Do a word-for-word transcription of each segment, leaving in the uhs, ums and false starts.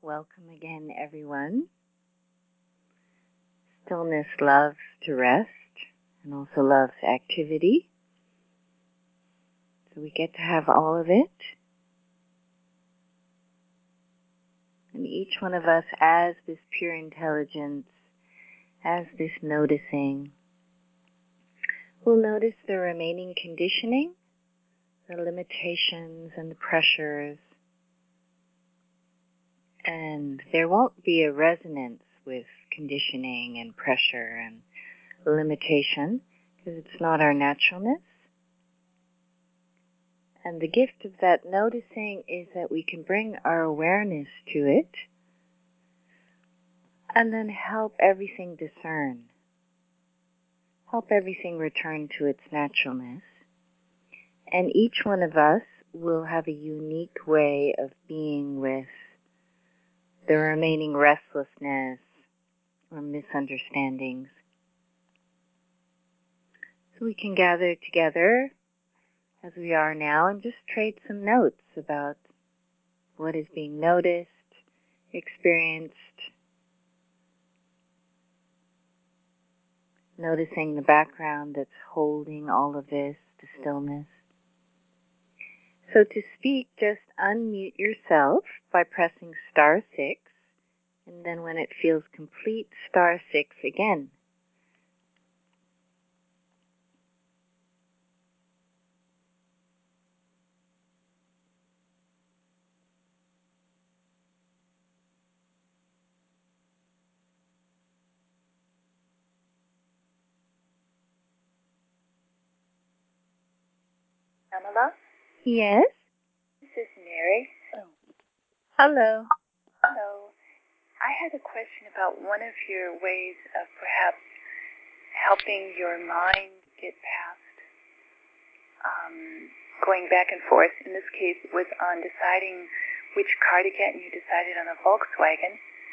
Welcome again, everyone. Stillness loves to rest and also loves activity. So we get to have all of it. And each one of us, as this pure intelligence, as this noticing, will notice the remaining conditioning, the limitations and the pressures. And there won't be a resonance with conditioning and pressure and limitation, because it's not our naturalness. And the gift of that noticing is that we can bring our awareness to it and then help everything discern, help everything return to its naturalness. And each one of us will have a unique way of being with the remaining restlessness or misunderstandings. So we can gather together as we are now and just trade some notes about what is being noticed, experienced, noticing the background that's holding all of this, the stillness. So to speak, just unmute yourself by pressing star six, and then when it feels complete, star six again. Pamela? Yes? This is Mary. Oh. Hello. Hello. I had a question about one of your ways of perhaps helping your mind get past um, going back and forth. In this case, it was on deciding which car to get, and you decided on a Volkswagen.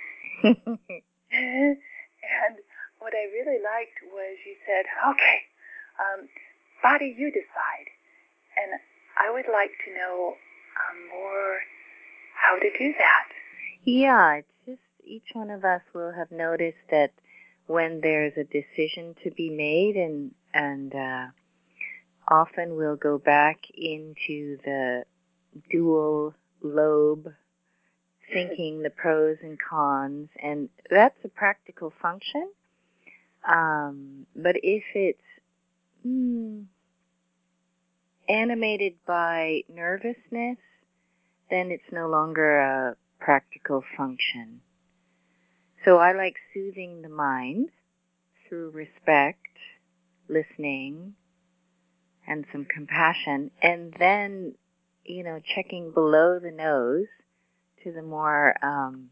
And what I really liked was you said, okay, um, body, you decide. And I would like to know um, more how to do that. Yeah, it's just each one of us will have noticed that when there's a decision to be made, and and uh, often we'll go back into the dual lobe, thinking the pros and cons, and that's a practical function. Um, but if it's mm, animated by nervousness, then it's no longer a practical function. So I like soothing the mind through respect, listening, and some compassion, and then, you know, checking below the nose to the more um,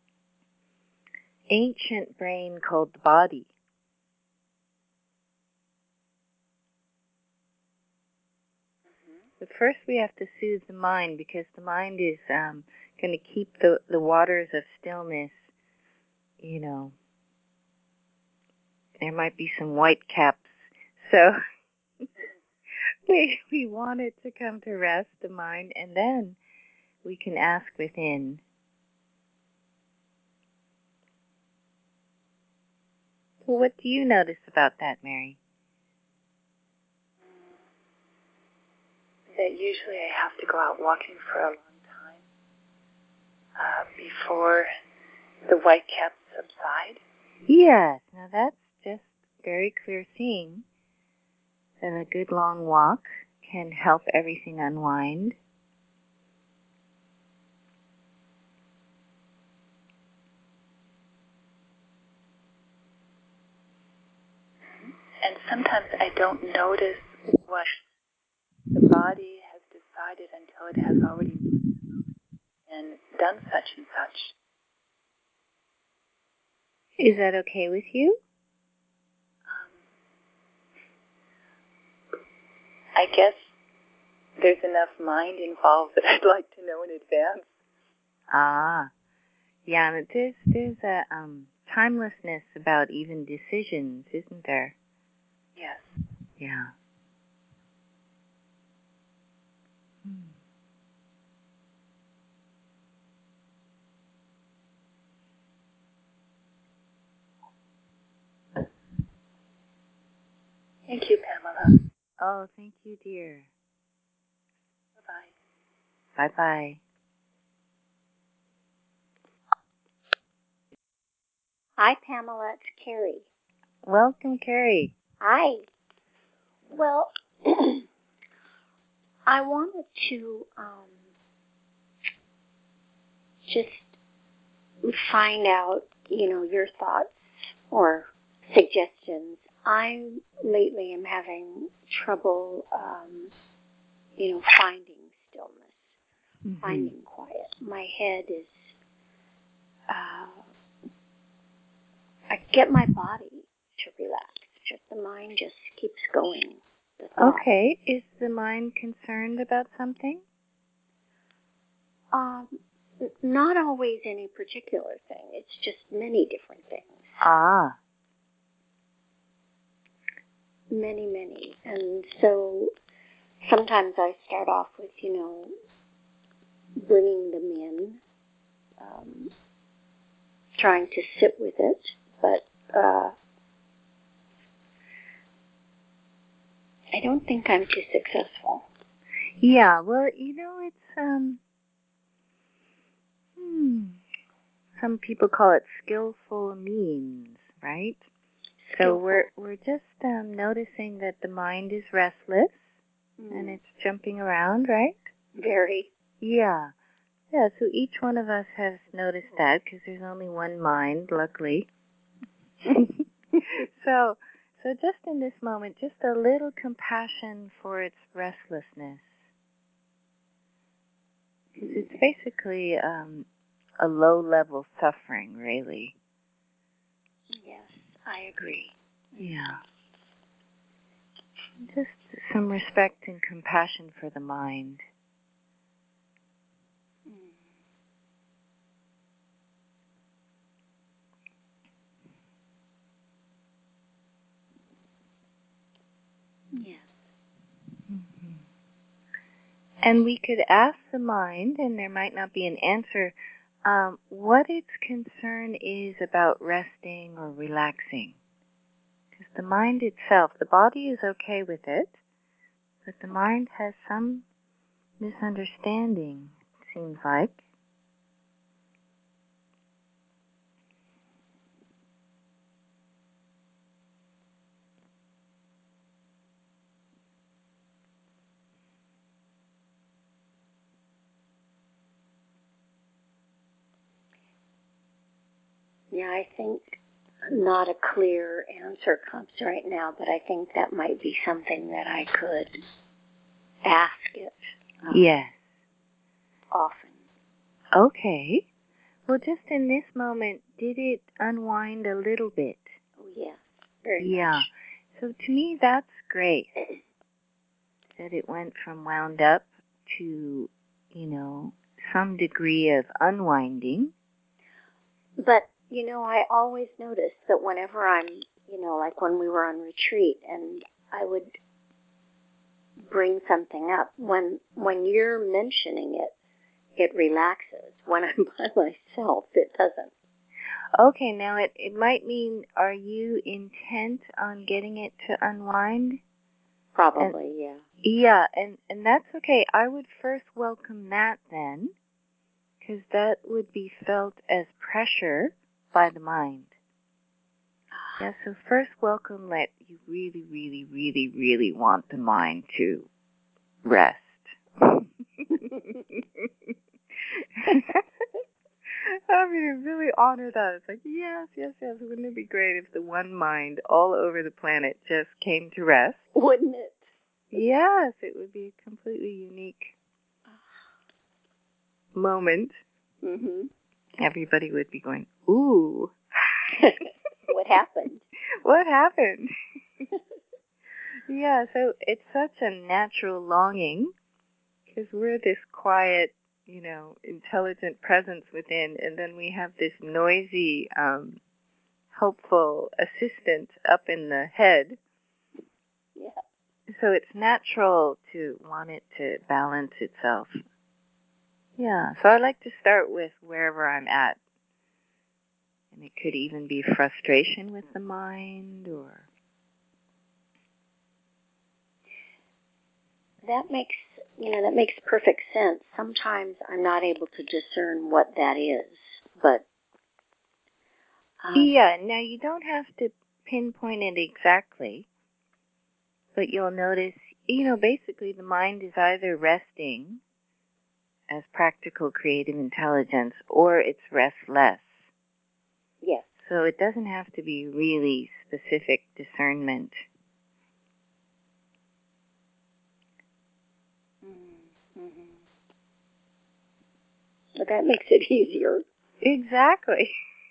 ancient brain called the body. But first we have to soothe the mind, because the mind is um, going to keep the, the waters of stillness, you know. There might be some white caps. So we, we want it to come to rest, the mind, and then we can ask within. So what do you notice about that, Mary? That usually I have to go out walking for a long time uh, before the white caps subside. Yes, now that's just very clear seeing that a good long walk can help everything unwind. And sometimes I don't notice what the body has decided until it has already and done such and such. Is that okay with you? Um, I guess there's enough mind involved that I'd like to know in advance. Ah, yeah, and there's, there's a um, timelessness about even decisions, isn't there? Yes. Yeah. Hmm. Thank you, Pamela. Oh, thank you, dear. Bye-bye. Bye-bye. Hi, Pamela. It's Carrie. Welcome, Carrie. Hi. Well, I wanted to um, just find out, you know, your thoughts or suggestions. I lately am having trouble, um, you know, finding stillness, mm-hmm. finding quiet. My head is, uh, I get my body to relax, just the mind just keeps going. Okay, is the mind concerned about something? Um, not always any particular thing. It's just many different things. Ah. Many, many. And so sometimes I start off with, you know, bringing them in, um, trying to sit with it, but uh, I don't think I'm too successful. Yeah, well, you know, it's, um, hmm, some people call it skillful means, right? Skillful. So we're we're just um, noticing that the mind is restless mm. and it's jumping around, right? Very. Yeah. Yeah, so each one of us has noticed that because there's only one mind, luckily. so, so just in this moment, just a little compassion for its restlessness. Because it's basically um, a low-level suffering, really. Yes, I agree. Yeah. Just some respect and compassion for the mind. Yes. Mm-hmm. And we could ask the mind, and there might not be an answer, um, what its concern is about resting or relaxing. Because the mind itself, the body is okay with it, but the mind has some misunderstanding, it seems like. Yeah, I think not a clear answer comes right now, but I think that might be something that I could ask it. Um, yes. Often. Okay. Well, just in this moment, did it unwind a little bit? Oh, yes. Very yeah. much. So to me, that's great. That it went from wound up to, you know, some degree of unwinding. But, you know, I always notice that whenever I'm, you know, like when we were on retreat and I would bring something up, when when you're mentioning it, it relaxes. When I'm by myself, it doesn't. Okay, now it, it might mean, are you intent on getting it to unwind? Probably, and, yeah. Yeah, and, and that's okay. I would first welcome that then, because that would be felt as pressure by the mind. Yeah, so first welcome that you really, really, really, really want the mind to rest. I mean, really honor that. It's like, yes, yes, yes. Wouldn't it be great if the one mind all over the planet just came to rest? Wouldn't it? Yes, it would be a completely unique moment. Mm-hmm. Everybody would be going, ooh. What happened? What happened? Yeah, so it's such a natural longing because we're this quiet, you know, intelligent presence within, and then we have this noisy, um, helpful assistant up in the head. Yeah. So it's natural to want it to balance itself. Yeah, so I like to start with wherever I'm at. And it could even be frustration with the mind or that makes, you know, that makes perfect sense. Sometimes I'm not able to discern what that is, but um, yeah. Now you don't have to pinpoint it exactly, but you'll notice, you know, basically the mind is either resting as practical creative intelligence or it's restless. yes. So it doesn't have to be really specific discernment. Mm-hmm. But that makes it easier. Exactly.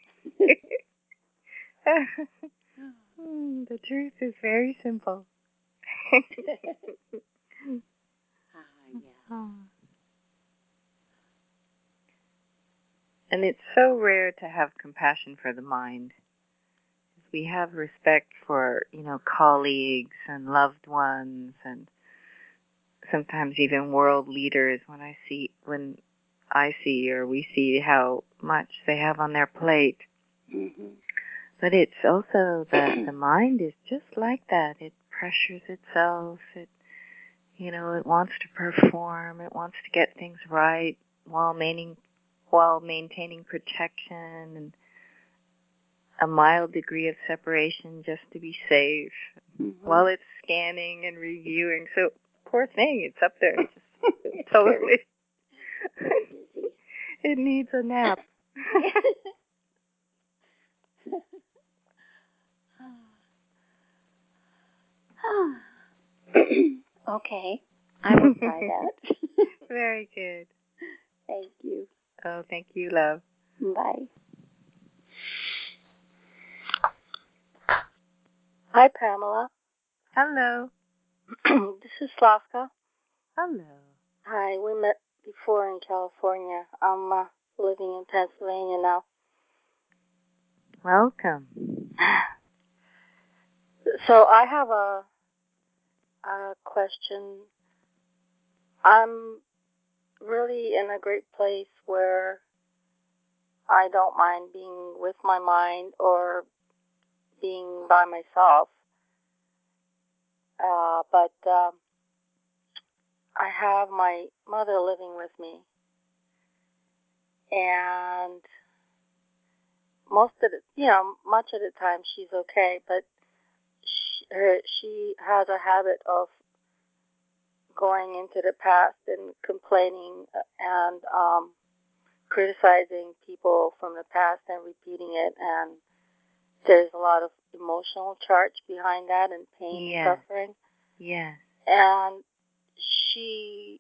The truth is very simple. Ah, yeah. And it's so rare to have compassion for the mind. We have respect for, you know, colleagues and loved ones and sometimes even world leaders when I see when I see or we see how much they have on their plate. Mm-hmm. But it's also that the mind is just like that. It pressures itself. It, you know, it wants to perform. It wants to get things right while maintaining, while maintaining protection and a mild degree of separation just to be safe Mm-hmm. while it's scanning and reviewing. So poor thing, it's up there. Just totally. It needs a nap. Okay, I will try that. Very good. Thank you. Oh, thank you, love. Bye. Hi, Pamela. Hello. This is Slavka. Hello. Hi, we met before in California. I'm uh, living in Pennsylvania now. Welcome. So I have a, a question. I'm really in a great place where I don't mind being with my mind or being by myself. Uh, but um, I have my mother living with me. And most of the, you know, much of the time she's okay, but she, her, she has a habit of going into the past and complaining and um, criticizing people from the past and repeating it. And there's a lot of emotional charge behind that and pain Yes. and suffering. Yes. And she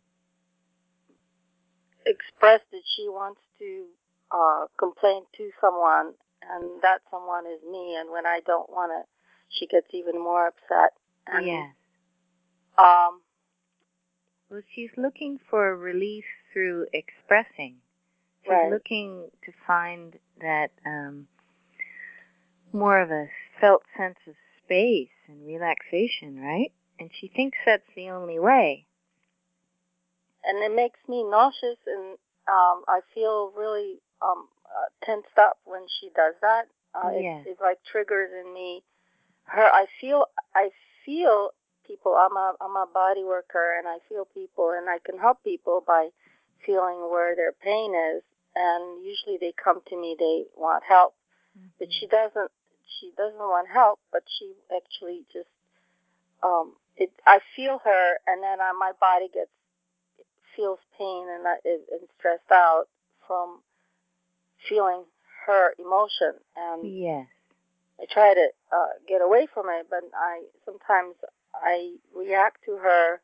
expressed that she wants to uh, complain to someone, and that someone is me. And when I don't want to, she gets even more upset. And, Yes. Um, Well, she's looking for relief through expressing. She's right. looking to find that um, more of a felt sense of space and relaxation, right? And she thinks that's the only way. And it makes me nauseous, and um, I feel really um, uh, tensed up when she does that. Uh, Yes. it, it like triggers in me. Her, I feel, I feel people. I'm a, I'm a body worker, and I feel people, and I can help people by feeling where their pain is. And usually they come to me, they want help, mm-hmm. but she doesn't. She doesn't want help, but she actually just. Um, it. I feel her, and then I, my body gets. feels pain and, and stressed out from feeling her emotion, and yes. I try to uh, get away from it, but I sometimes I react to her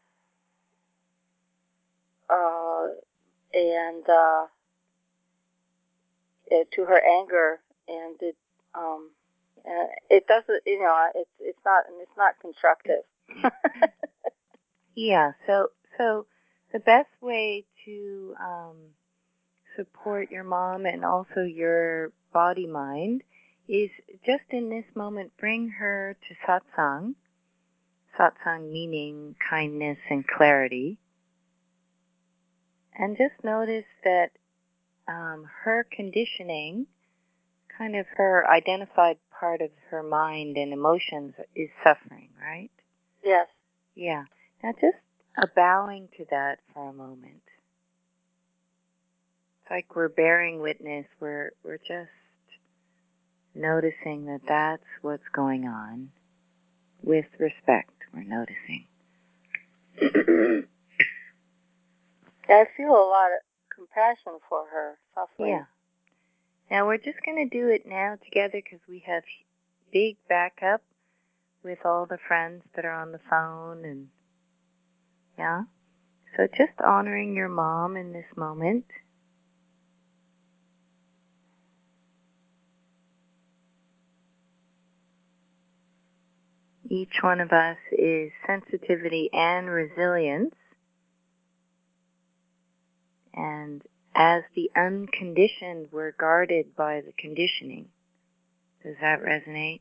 uh, and uh, to her anger, and it um, uh, it doesn't, you know, it's it's not it's not constructive. Yeah. So so the best way to um, support your mom and also your body mind is just in this moment bring her to satsang. Satsang meaning kindness and clarity. And just notice that um, her conditioning, kind of her identified part of her mind and emotions is suffering, right? Yes. Yeah. Now just a bowing to that for a moment. It's like we're bearing witness. We're we're just noticing that that's what's going on. With respect, we're noticing. I feel a lot of compassion for her suffering. Yeah. Now we're just going to do it now together because we have big backup with all the friends that are on the phone and yeah. So just honoring your mom in this moment. Each one of us is sensitivity and resilience. And as the unconditioned, we're guarded by the conditioning. Does that resonate?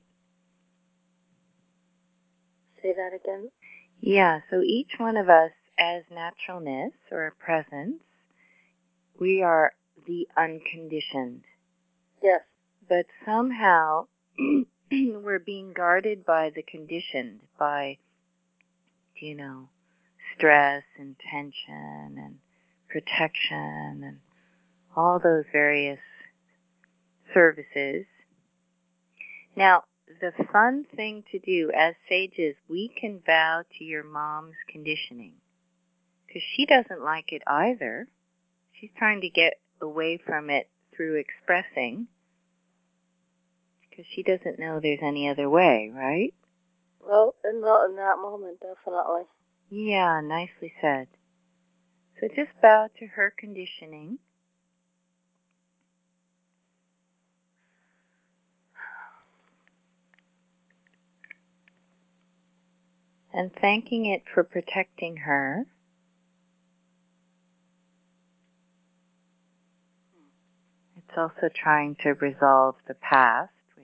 Say that again? Yeah, so each one of us as naturalness or presence, we are the unconditioned. Yes. But somehow we're being guarded by the conditioned, by, you know, stress and tension and protection and all those various services. Now, the fun thing to do as sages, we can vow to your mom's conditioning because she doesn't like it either. She's trying to get away from it through expressing because she doesn't know there's any other way, right? Well, in, the, in that moment, definitely. Yeah, nicely said. So just bow to her conditioning. And thanking it for protecting her. It's also trying to resolve the past, which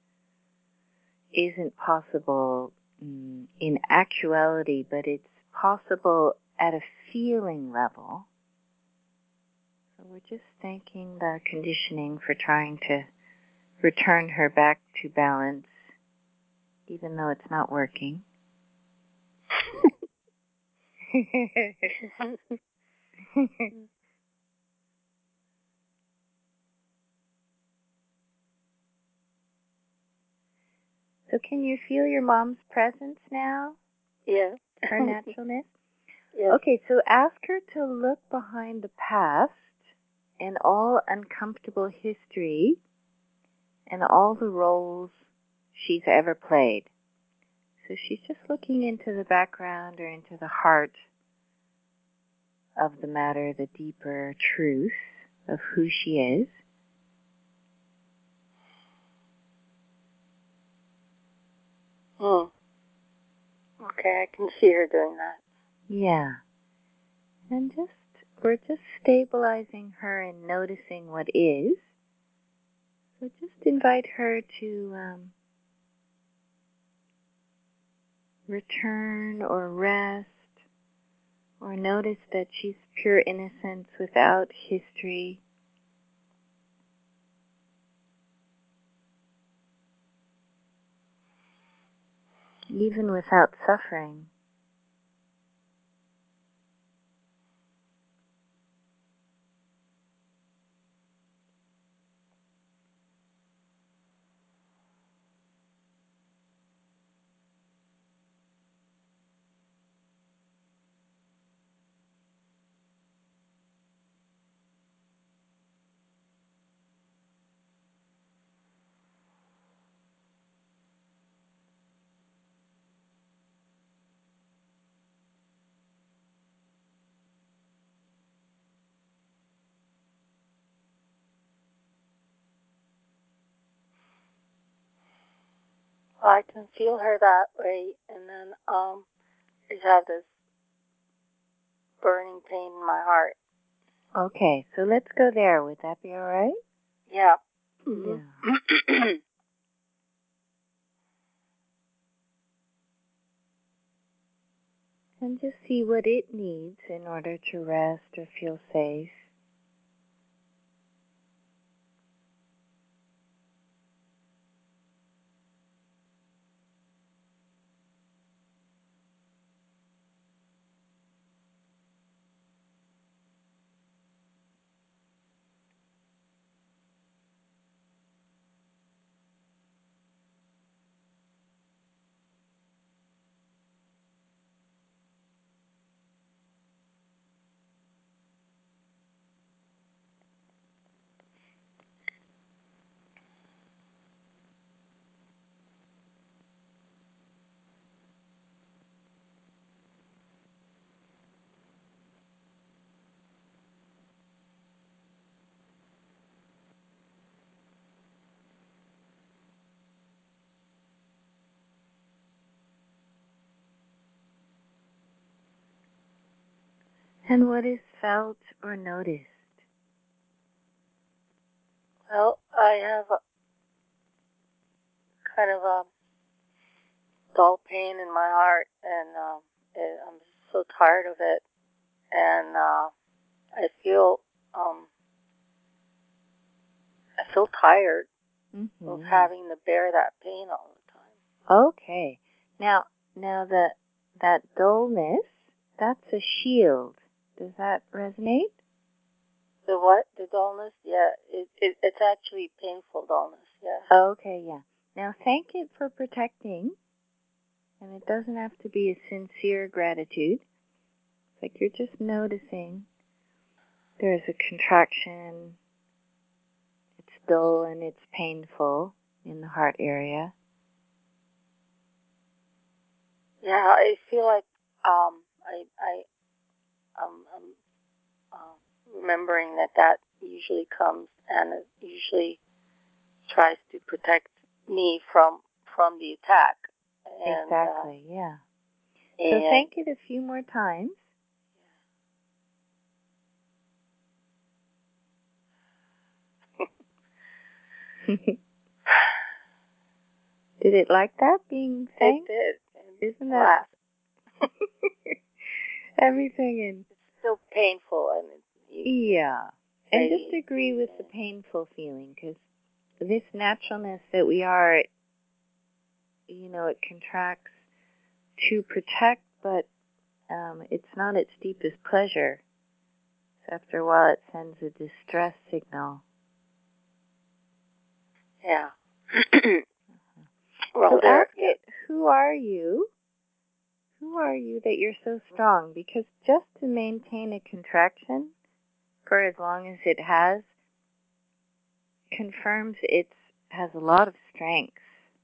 isn't possible mm, in actuality, but it's possible at a feeling level. So we're just thanking the conditioning for trying to return her back to balance, even though it's not working. So can you feel your mom's presence now? Yeah. Her naturalness? Yes. Okay, so ask her to look behind the past and all uncomfortable history and all the roles she's ever played. So she's just looking into the background or into the heart of the matter, the deeper truth of who she is. Hmm. Okay, I can see her doing that. Yeah. And just, we're just stabilizing her and noticing what is. So just invite her to um, return or rest or notice that she's pure innocence without history. Even without suffering. Well, I can feel her that way, and then um, I just have this burning pain in my heart. Okay, so let's go there. Would that be all right? Yeah. Mm-hmm. Yeah. And just see what it needs in order to rest or feel safe. And what is felt or noticed? Well, I have a kind of a dull pain in my heart, and um, it, I'm so tired of it, and uh, I feel um, I feel tired Mm-hmm. of having to bear that pain all the time. Okay. Now, now the that dullness, that's a shield. Does that resonate? The what? The dullness? Yeah, it, it it's actually painful dullness. Yeah. Okay, yeah. Now thank it for protecting, and it doesn't have to be a sincere gratitude. It's like you're just noticing there's a contraction, it's dull and it's painful in the heart area. Yeah, I feel like um I I um I'm uh, remembering that that usually comes and it usually tries to protect me from from the attack. And, Exactly, uh, yeah. and So thank it a few more times. Did it like that being thanked? It did. Isn't that everything in? It's still painful, and it, you, Yeah, and just agree with the painful feeling, because this naturalness that we are, you know, it contracts to protect, but um, it's not its deepest pleasure. So after a while, it sends a distress signal. Yeah. Well, so ask it, who are you? Who are you that you're so strong? Because just to maintain a contraction for as long as it has confirms it has a lot of strength.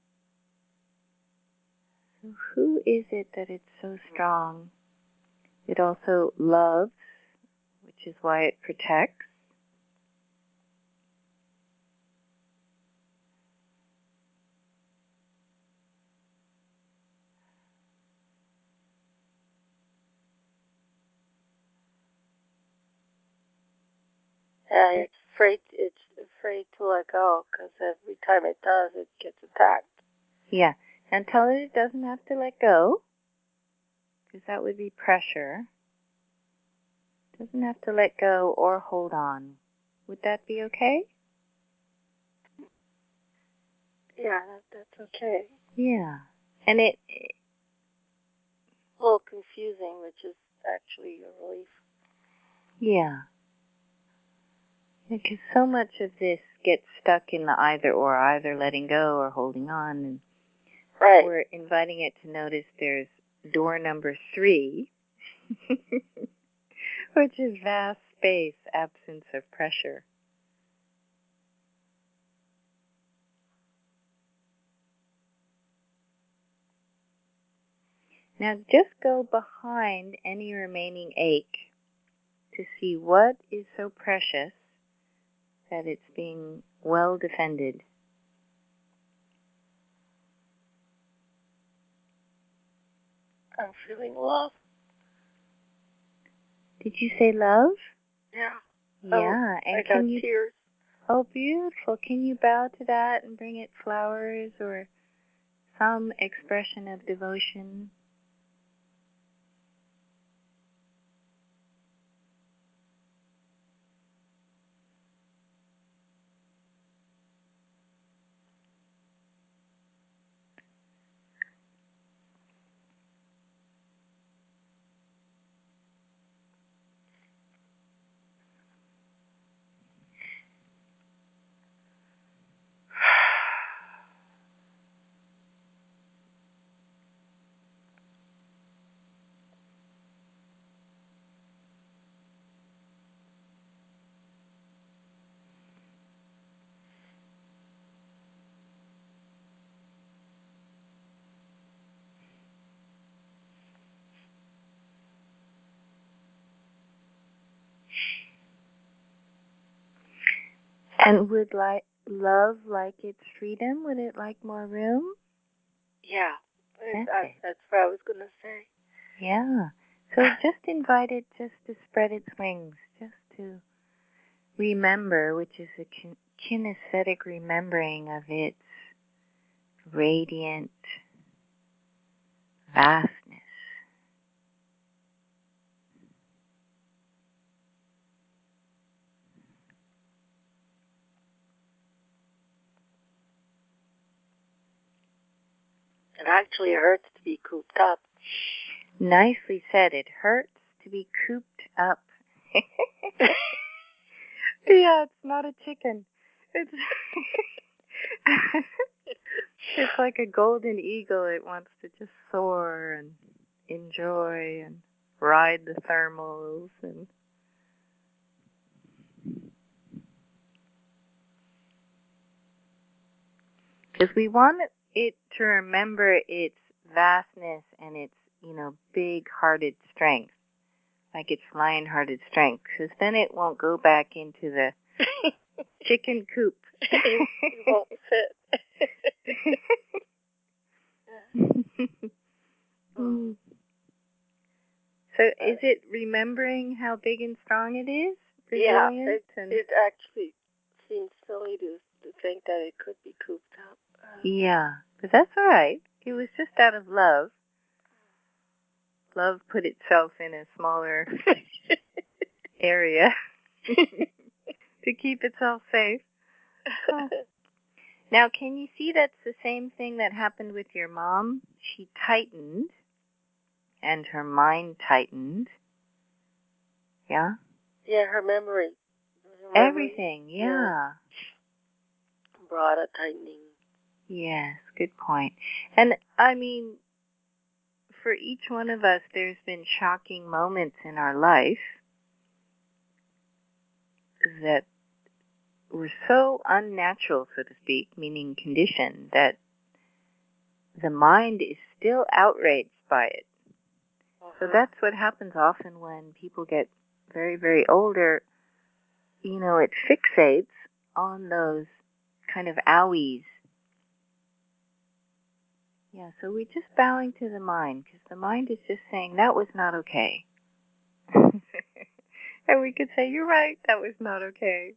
So who is it that it's so strong? It also loves, which is why it protects. Yeah, it's afraid. It's afraid to let go because every time it does, it gets attacked. Yeah, and tell it it doesn't have to let go, because that would be pressure. It doesn't have to let go or hold on. Would that be okay? Yeah, that, that's okay. Yeah, and it, it a little confusing, which is actually a relief. Yeah. Because so much of this gets stuck in the either or, either letting go or holding on. And right. We're inviting it to notice there's door number three, which is vast space, absence of pressure. Now just go behind any remaining ache to see what is so precious that it's being well defended. I'm feeling love. Did you say love? Yeah. Yeah. Oh, and I can got you, tears. Oh, beautiful. Can you bow to that and bring it flowers or some expression of devotion? And would like love like its freedom? Would it like more room? Yeah, That's, that's, that's what I was going to say. Yeah. So just invite it just to spread its wings, just to remember, which is a kin- kinesthetic remembering of its radiant vastness. It actually hurts to be cooped up. Nicely said. It hurts to be cooped up. Yeah, it's not a chicken. It's it's like a golden eagle. It wants to just soar and enjoy and ride the thermals and because we want it to remember its vastness and its, you know, big-hearted strength, like its lion-hearted strength, because then it won't go back into the chicken coop. It won't fit. Mm. So is it remembering how big and strong it is? Yeah, Resilient it, and it actually seems silly to, to think that it could be cooped up. Uh, yeah, but that's all right. It was just out of love. Love put itself in a smaller area to keep itself safe. Huh. Now, can you see that's the same thing that happened with your mom? She tightened, and her mind tightened. Yeah? Yeah, her memory. Her memory Everything, yeah. brought a tightening. Yes, good point. And, I mean, for each one of us, there's been shocking moments in our life that were so unnatural, so to speak, meaning conditioned, that the mind is still outraged by it. Uh-huh. So that's what happens often when people get very, very older. You know, it fixates on those kind of owies. Yeah, so we're just bowing to the mind, because the mind is just saying, that was not okay. And we could say, you're right, that was not okay.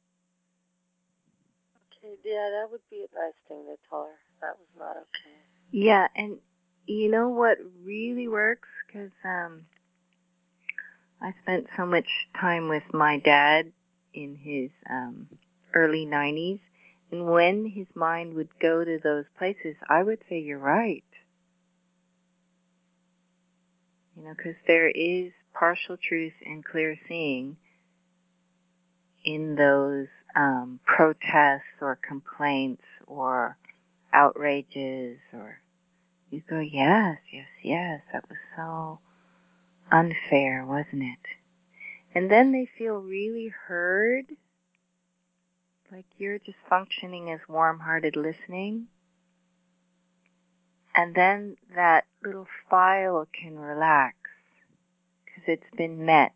Okay, yeah, that would be a nice thing to tell her. That was not okay. Yeah, and you know what really works? Because um, I spent so much time with my dad in his um, early nineties, and when his mind would go to those places, I would say, you're right. You know, because there is partial truth and clear seeing in those um, protests or complaints or outrages, or you go, yes, yes, yes, that was so unfair, wasn't it? And then they feel really heard, like you're just functioning as warm-hearted listening. And then that little file can relax because it's been met.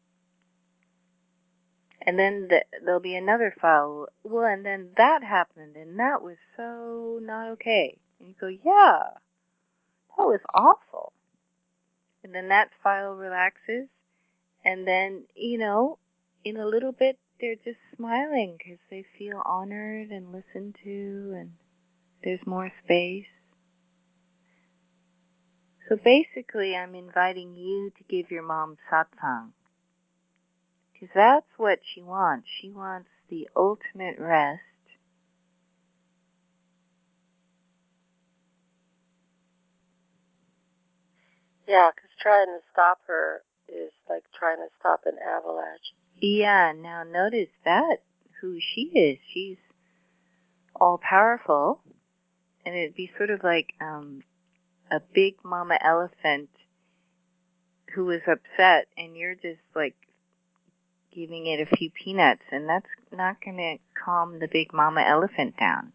And then the, there'll be another file. Well, and then that happened, and that was so not okay. And you go, yeah, that was awful. And then that file relaxes, and then, you know, in a little bit, they're just smiling because they feel honored and listened to, and there's more space. So basically, I'm inviting you to give your mom satsang, because that's what she wants. She wants the ultimate rest. Yeah, because trying to stop her is like trying to stop an avalanche. Yeah, now notice that, who she is. She's all-powerful, and it'd be sort of like um, a big mama elephant who was upset, and you're just like giving it a few peanuts, and that's not going to calm the big mama elephant down.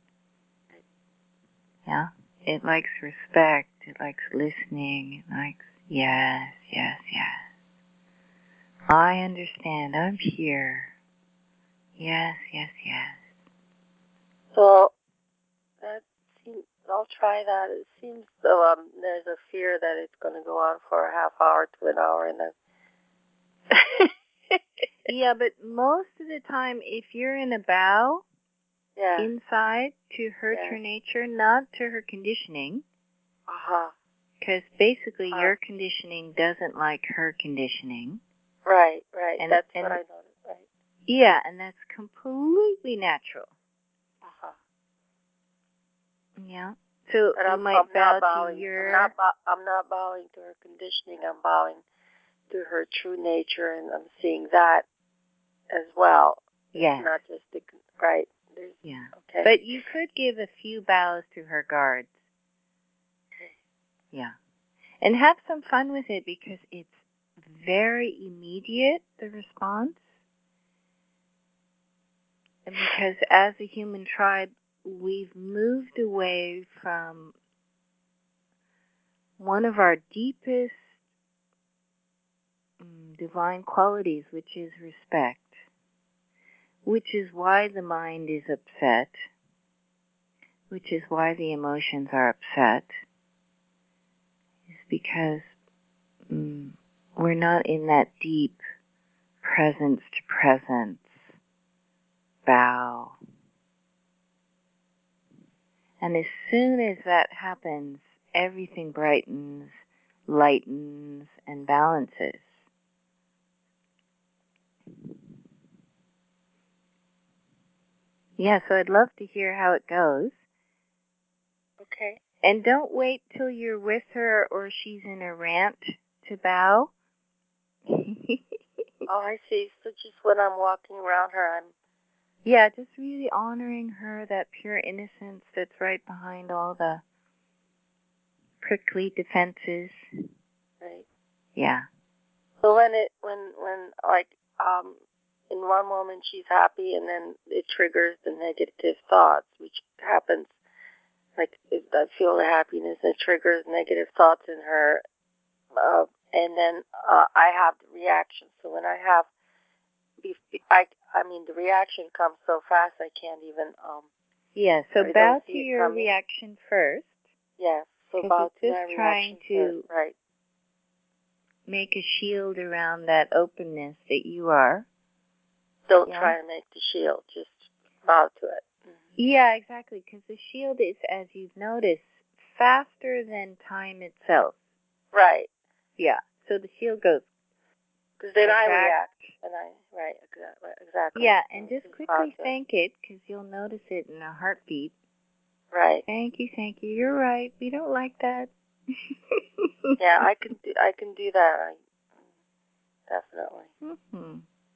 Yeah? It likes respect. It likes listening. It likes, yes, yes, yes. I understand. I'm here. Yes, yes, yes. So that seems, I'll try that. It seems though um, there's a fear that it's going to go on for a half hour to an hour, and then. Yeah, but most of the time, if you're in a bow, yeah. inside to her yeah. true nature, not to her conditioning, uh-huh. because basically uh-huh. your conditioning doesn't like her conditioning. Right, right. And, that's and, what I noticed, right. Yeah, and that's completely natural. Uh-huh. Yeah. So but you I'm, might I'm bow not bowing. to your... I'm not, bow, I'm not bowing to her conditioning. I'm bowing to her true nature, and I'm seeing that as well. Yes. Not just the... Right. There's, yeah. Okay. But you could give a few bows to her guards. Okay. Yeah. And have some fun with it because it's very immediate, the response. And because as a human tribe, we've moved away from one of our deepest um, divine qualities, which is respect, which is why the mind is upset, which is why the emotions are upset, is because um, we're not in that deep presence to presence bow. And as soon as that happens, everything brightens, lightens, and balances. Yeah, so I'd love to hear how it goes. Okay. And don't wait till you're with her or she's in a rant to bow. Oh, I see. So just when I'm walking around her, I'm... Yeah, just really honoring her, that pure innocence that's right behind all the prickly defenses. Right. Yeah. So when it, when, when, like, um, in one moment she's happy, and then it triggers the negative thoughts, which happens, like, it, I feel the happiness, and it triggers negative thoughts in her, uh, and then uh, I have the reaction. So when I have, I, I mean, the reaction comes so fast I can't even... Um, yeah, so bow to your coming. reaction first. Yes, so bow to my reaction trying to first, right. Make a shield around that openness that you are. Don't yeah. try to make the shield, just bow to it. Mm-hmm. Yeah, exactly, because the shield is, as you've noticed, faster than time itself. Right. Yeah, so the shield goes. Because then I react, and I, right, exactly. Yeah, and just quickly thank it, because you'll notice it in a heartbeat. Right. Thank you, thank you. You're right. We don't like that. Yeah, I can do. I can do that. I, definitely. Mm-hmm.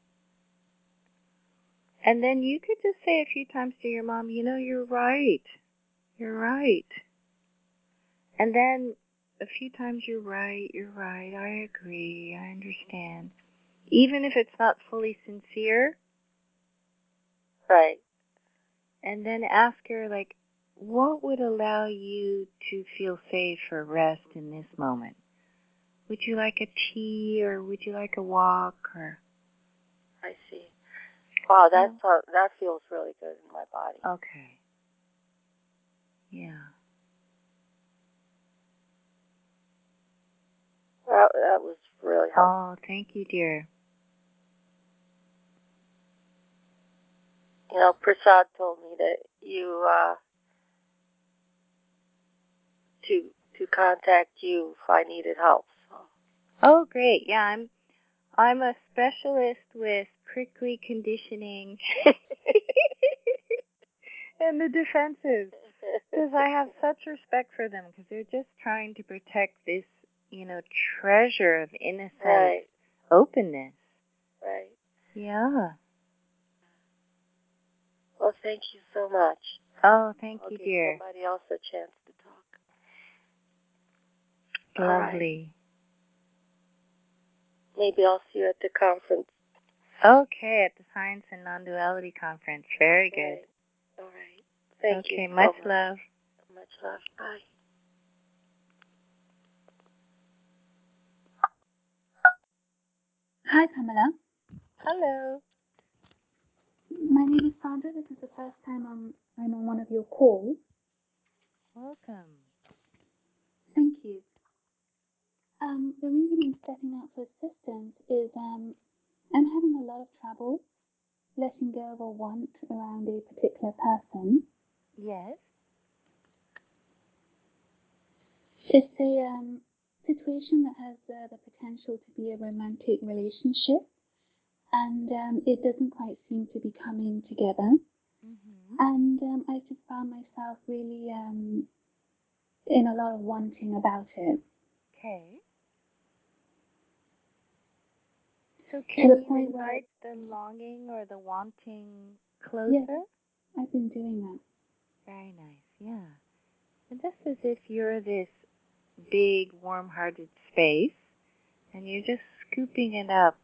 And then you could just say a few times to your mom, you know, you're right. You're right. And then a few times, you're right, you're right, I agree, I understand. Even if it's not fully sincere. Right. And then ask her, like, what would allow you to feel safe or rest in this moment? Would you like a tea, or would you like a walk, or... I see. Wow, that's, uh, that feels really good in my body. Okay. Yeah. That, that was really helpful. Oh, thank you, dear. You know, Prasad told me that you, uh, to to contact you if I needed help. So. Oh, great. Yeah, I'm I'm a specialist with prickly conditioning and the defenses, because I have such respect for them, because they're just trying to protect this, you know, treasure of innocent right. openness. Right. Yeah. Well, thank you so much. Oh, thank I'll you, give dear. somebody else a chance to talk. Lovely. Right. Maybe I'll see you at the conference. Okay, at the Science and Non-Duality Conference. Very good. Right. All right. Thank okay, you so much, much love. Much love. Bye. Hi, Pamela. Hello. My name is Sandra. This is the first time I'm I'm on one of your calls. welcome. Thank you. Um, the reason I'm stepping out for assistance is um, I'm having a lot of trouble letting go of a want around a particular person. Yes? It's a um, situation that has uh, the potential to be a romantic relationship, and um, it doesn't quite seem to be coming together. Mm-hmm. And um, I just found myself really um, in a lot of wanting about it. Okay. So can To the you point where, invite the longing or the wanting closer? yes, I've been doing that. Very nice, yeah. And just as if you're this big, warm-hearted space, and you're just scooping it up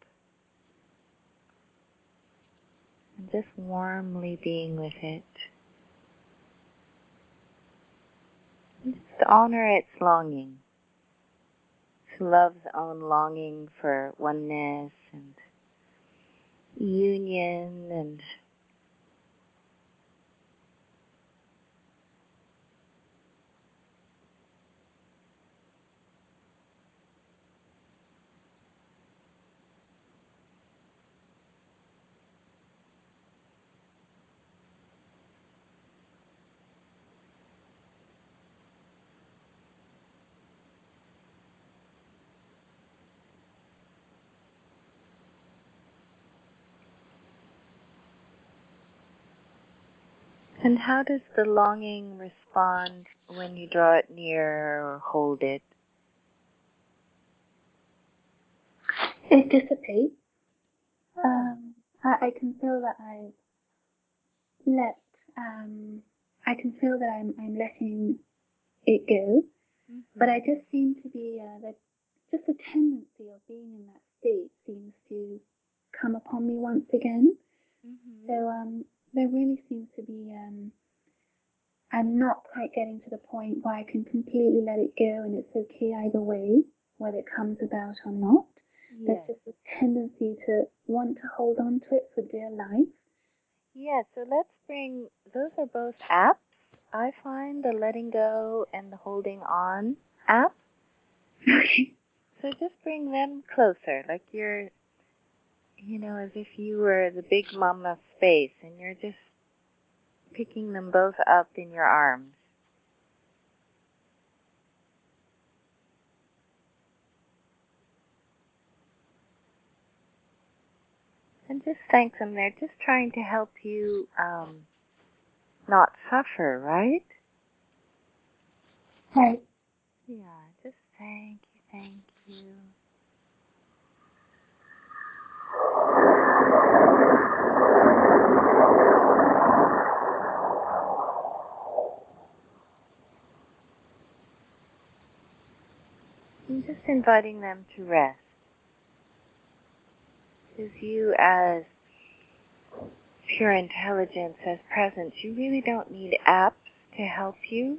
and just warmly being with it. And just honor its longing. It's love's own longing for oneness and union and And how does the longing respond when you draw it near or hold it? It dissipates. Um, I, I can feel that I've let, um, I can feel that I'm, I'm letting it go, Mm-hmm. but I just seem to be, uh, that just a tendency of being in that state seems to come upon me once again. Mm-hmm. So um, there really seems to be, um, I'm not quite getting to the point where I can completely let it go and it's okay either way, whether it comes about or not. Yes. There's just a tendency to want to hold on to it for dear life. Yeah, so let's bring, those are both apps, I find, the letting go and the holding on app. Okay. So just bring them closer, like you're, you know, as if you were the big mama space and you're just picking them both up in your arms. And just thank them. They're just trying to help you um, not suffer, right? Right. Yeah, just thank you, thank you. And just inviting them to rest. Because you as pure intelligence, as presence, you really don't need apps to help you.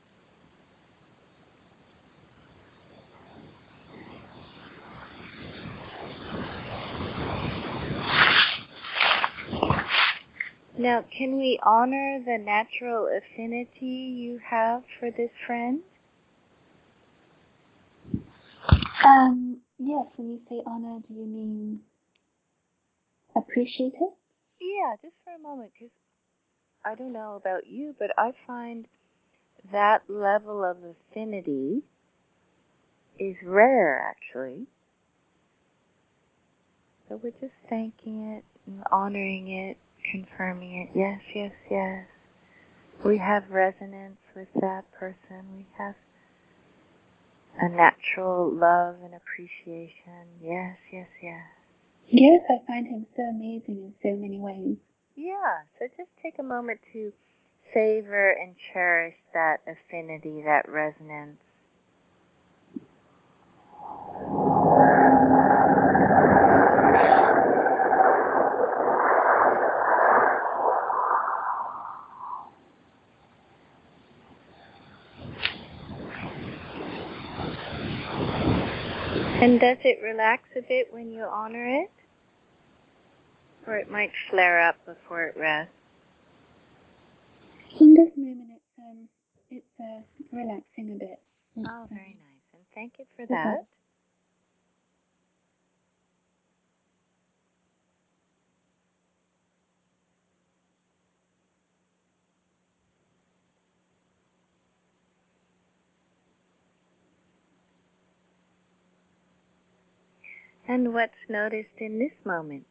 Now, can we honor the natural affinity you have for this friend? Um, yes, when you say honor, do you mean appreciate it? Yeah, just for a moment, because I don't know about you, but I find that level of affinity is rare, actually. So we're just thanking it and honoring it, confirming it. Yes, yes, yes. We have resonance with that person. We have a natural love and appreciation. Yes, yes, yes. Yes, I find him so amazing in so many ways. Yeah, so just take a moment to savor and cherish that affinity, that resonance. And does it relax a bit when you honor it? Or it might flare up before it rests? In this moment, it's um, it's uh, relaxing a bit. It's, Oh, very um, nice. And thank you for okay. that. And what's noticed in this moment?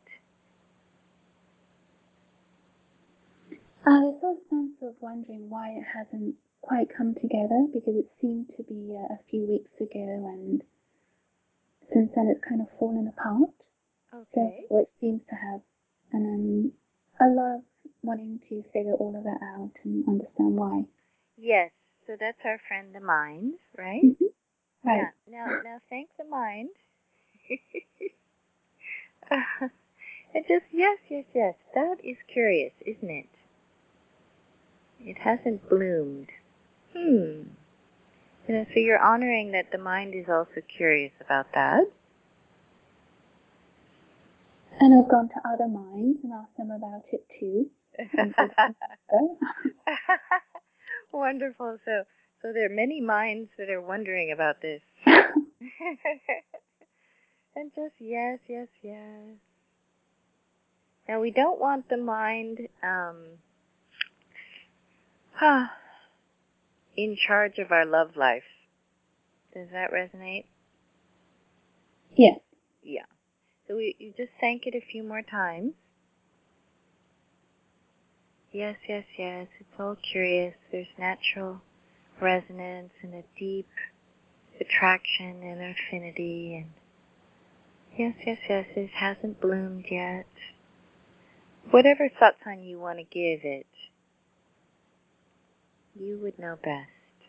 Uh, there's a sense of wondering why it hasn't quite come together, because it seemed to be uh, a few weeks ago, and since then it's kind of fallen apart. Okay. So it seems to have, and um, I love wanting to figure all of that out and understand why. Yes. So that's our friend the mind, right? Mm-hmm. Right. Yeah. Now, now thank the mind. uh, it just yes, yes, yes. That is curious, isn't it? It hasn't bloomed. Hmm. You know, so you're honoring that the mind is also curious about that. And I've gone to other minds and asked them about it too. Wonderful. So, so there are many minds that are wondering about this. And just yes, yes, yes. Now we don't want the mind um, huh, in charge of our love life. Does that resonate? Yes. Yeah. So we you just thank it a few more times. Yes, yes, yes. It's all curious. There's natural resonance and a deep attraction and affinity. And yes, yes, yes. It hasn't bloomed yet. Whatever satsang you want to give it, you would know best.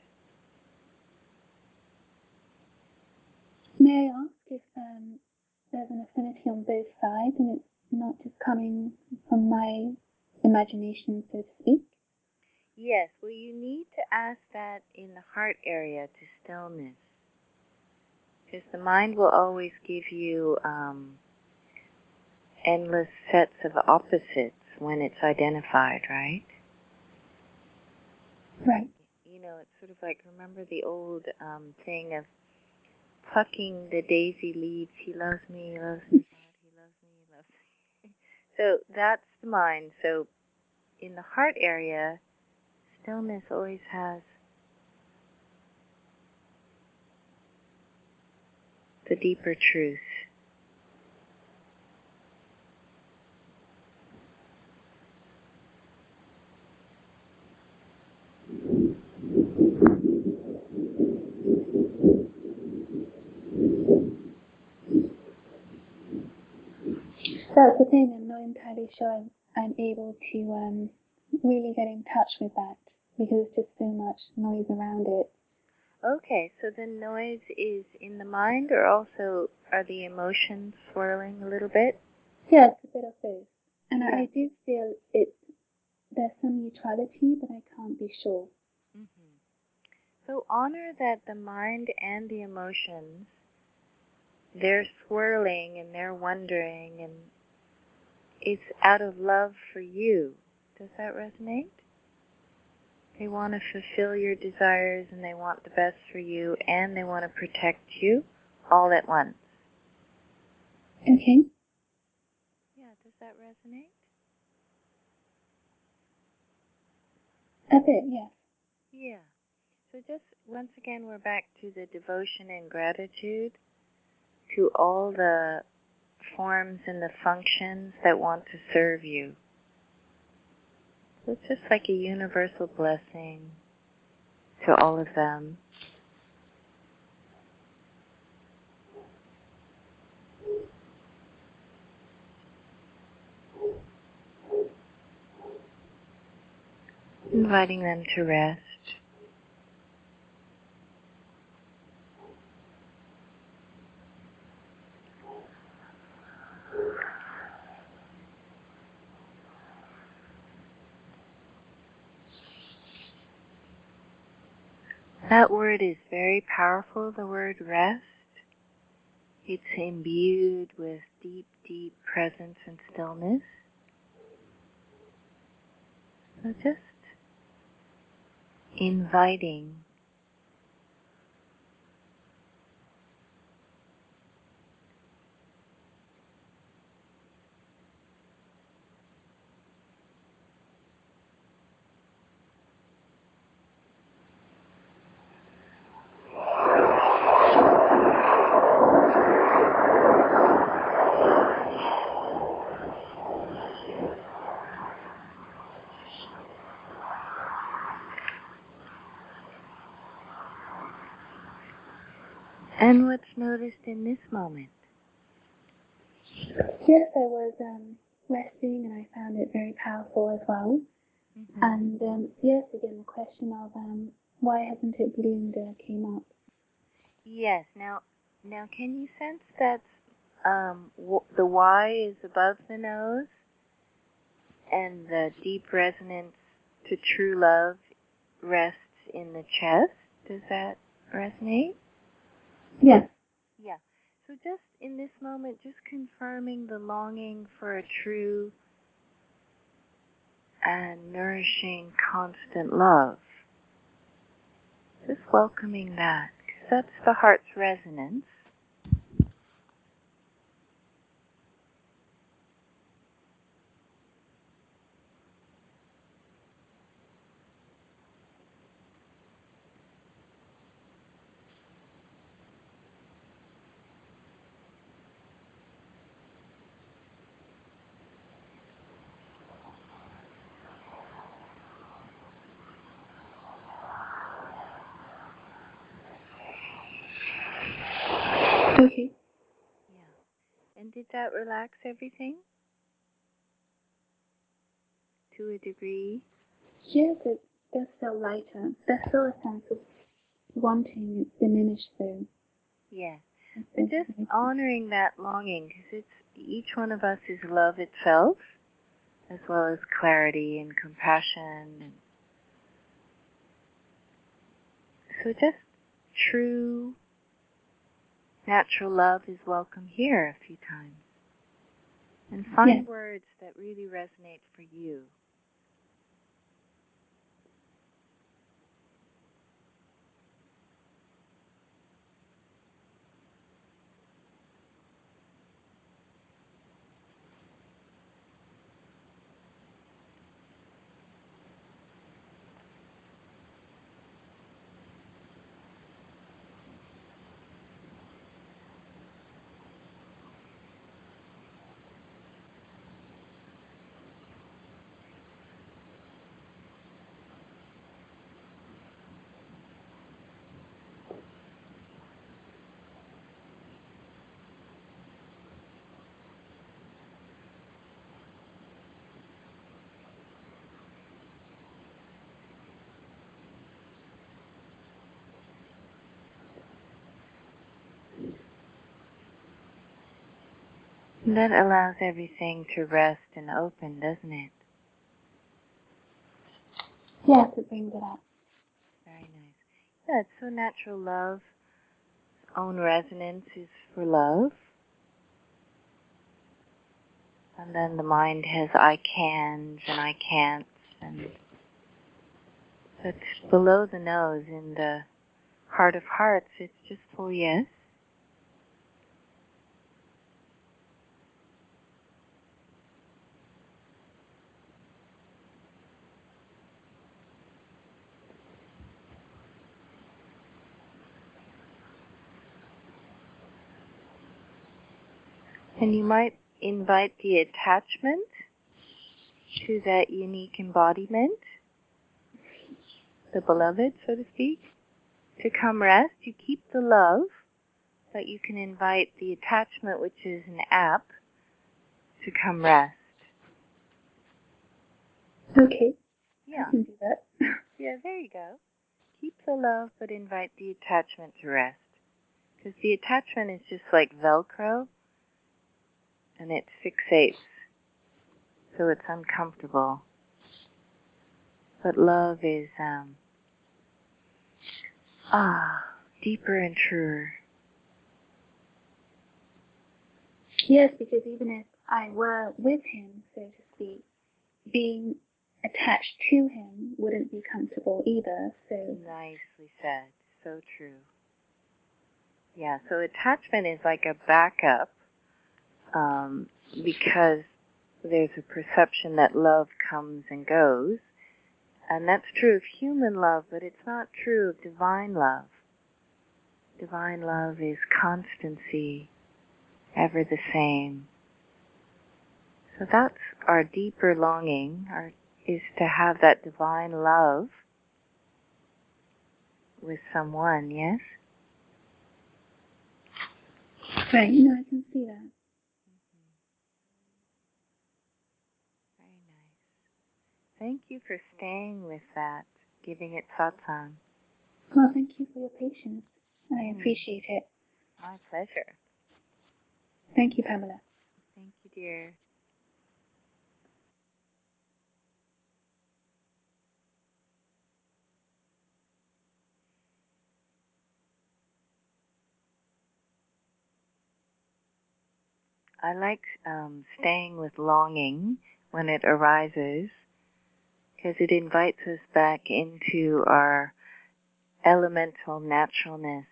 May I ask if um, there's an affinity on both sides and it's not just coming from my imagination, so to speak? Yes, well, you need to ask that in the heart area to stillness. Because the mind will always give you um, endless sets of opposites when it's identified, right? Right. You know, it's sort of like, remember the old um, thing of plucking the daisy leaves. He loves me, he loves me, God, he loves me, he loves me. So that's the mind. So in the heart area, stillness always has the deeper truth. That's the thing, I'm not entirely sure I'm, I'm able to um, really get in touch with that because there's just so much noise around it. Okay, so the noise is in the mind, or also are the emotions swirling a little bit? Yeah, it's a bit of both. And Yeah. I, I do feel it. There's some neutrality, but I can't be sure. Mm-hmm. So honor that the mind and the emotions, they're swirling and they're wondering, and it's out of love for you. Does that resonate? They want to fulfill your desires, and they want the best for you, and they want to protect you all at once. Okay. Yeah, does that resonate? A bit, yes. Yeah. So just once again, we're back to the devotion and gratitude to all the forms and the functions that want to serve you. So it's just like a universal blessing to all of them. Inviting them to rest. That word is very powerful, the word rest. It's imbued with deep, deep presence and stillness. So just inviting and what's noticed in this moment. Yes, I was um, resting and I found it very powerful as well. Mm-hmm. And um, yes, again, the question of um, why hasn't it bloomed uh, came up. Yes. Now, now, can you sense that um, w- the Y is above the nose, and the deep resonance to true love rests in the chest? Does that resonate? Yes. Yeah. So just in this moment, just confirming the longing for a true and nourishing, constant love. Just welcoming that, because that's the heart's resonance. Okay. Yeah. And did that relax everything? To a degree? Yes, it does feel lighter. There's still a sense of wanting it's diminished though. Yeah. But just honoring that longing, because it's each one of us is love itself, as well as clarity and compassion. And so just true, natural love is welcome here a few times. And find yes. words that really resonate for you. And that allows everything to rest and open, doesn't it? Yes, it brings it up. Very nice. Yeah, it's so natural. Love's own resonance is for love. And then the mind has I cans and I can'ts, and it's below the nose in the heart of hearts. It's just full yes. And you might invite the attachment to that unique embodiment, the beloved, so to speak, to come rest. You keep the love, but you can invite the attachment, which is an app, to come rest. Okay. Yeah. I can do that. Yeah, there you go. Keep the love, but invite the attachment to rest. Because the attachment is just like Velcro, and it fixates, so it's uncomfortable. But love is, um, ah, deeper and truer. Yes, because even if I were with him, so to speak, being attached to him wouldn't be comfortable either. So nicely said. So true. Yeah, so attachment is like a backup um, because there's a perception that love comes and goes. And that's true of human love, but it's not true of divine love. Divine love is constancy, ever the same. So that's our deeper longing, our, is to have that divine love with someone, yes? right, you know, I can see that. Very nice. Thank you for staying with that, giving it satsang. Well, thank you for your patience. I Mm. appreciate it. My pleasure. Thank you, Pamela. Thank you, dear. I like um, staying with longing when it arises because it invites us back into our elemental naturalness.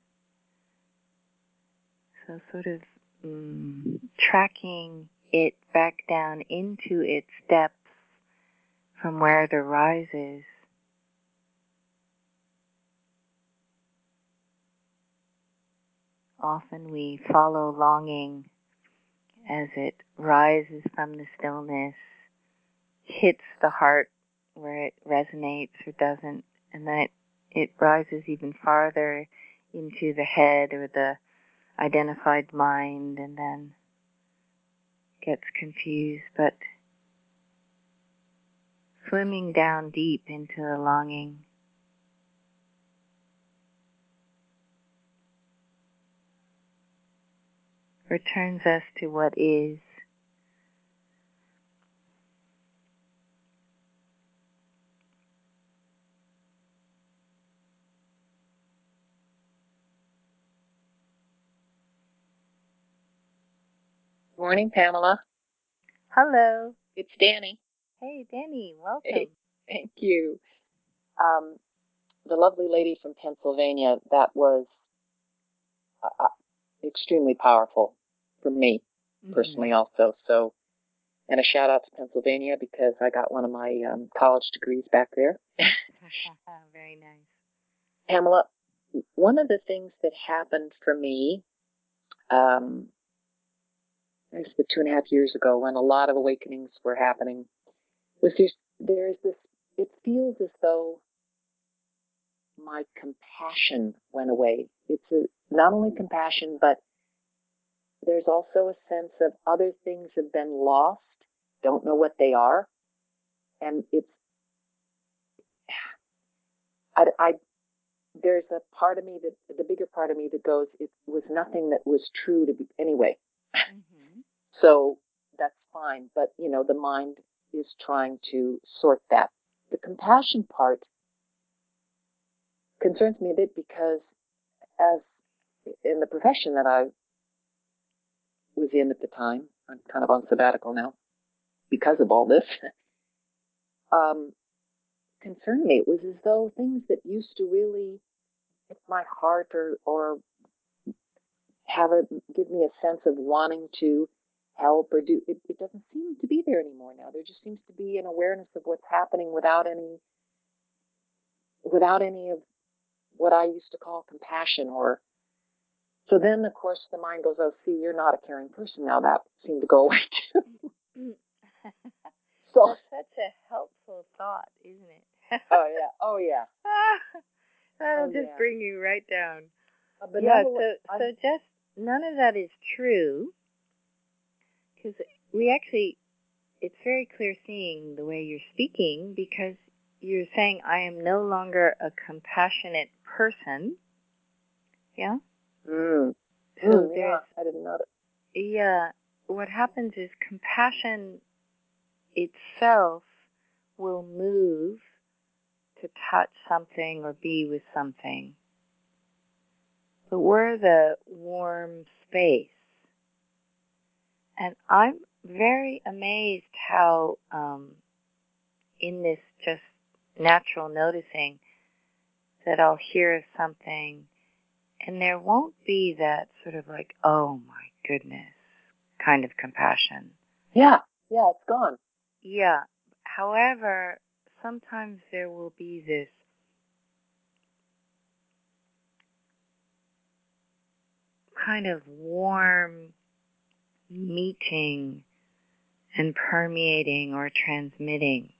So sort of um, tracking it back down into its depths from where it arises. Often we follow longing as it rises from the stillness, hits the heart where it resonates or doesn't, and then it, it rises even farther into the head or the identified mind and then gets confused. But swimming down deep into the longing returns us to what is. Morning, Pamela. Hello. It's Danny. Hey, Danny. Welcome. Hey, thank you. Um, the lovely lady from Pennsylvania, that was uh, extremely powerful for me mm-hmm. personally also. So, and a shout out to Pennsylvania because I got one of my um, college degrees back there. Very nice. Pamela, one of the things that happened for me, um, I guess two and a half years ago when a lot of awakenings were happening, was there's, there's this, it feels as though my compassion went away. It's a, not only compassion, but there's also a sense of other things have been lost, don't know what they are. And it's, I, I, there's a part of me that, the bigger part of me that goes, it was nothing that was true to be, anyway. Mm-hmm. So that's fine. But, you know, the mind is trying to sort that. The compassion part concerns me a bit because as in the profession that I was in at the time, I'm kind of on sabbatical now because of all this, um, concerned me. It was as though things that used to really hit my heart or, or have a, give me a sense of wanting to help or do, it, it doesn't seem to be there anymore now. There just seems to be an awareness of what's happening without any, without any of what I used to call compassion or, so then of course the mind goes, oh, see, you're not a caring person now. That seemed to go away too. So that's such a helpful thought, isn't it? oh yeah, oh yeah. That'll oh, just yeah. bring you right down. Uh, but yeah, no, so I'm, so just none of that is true because we actually, it's very clear seeing the way you're speaking because you're saying I am no longer a compassionate person. Yeah. Mm. So mm, there's, yeah, I didn't know that. Yeah, what happens is compassion itself will move to touch something or be with something. But we're the warm space. And I'm very amazed how um, in this just natural noticing that I'll hear something and there won't be that sort of like, oh my goodness, kind of compassion. Yeah, yeah, it's gone. Yeah. However, sometimes there will be this kind of warm meeting and permeating or transmitting.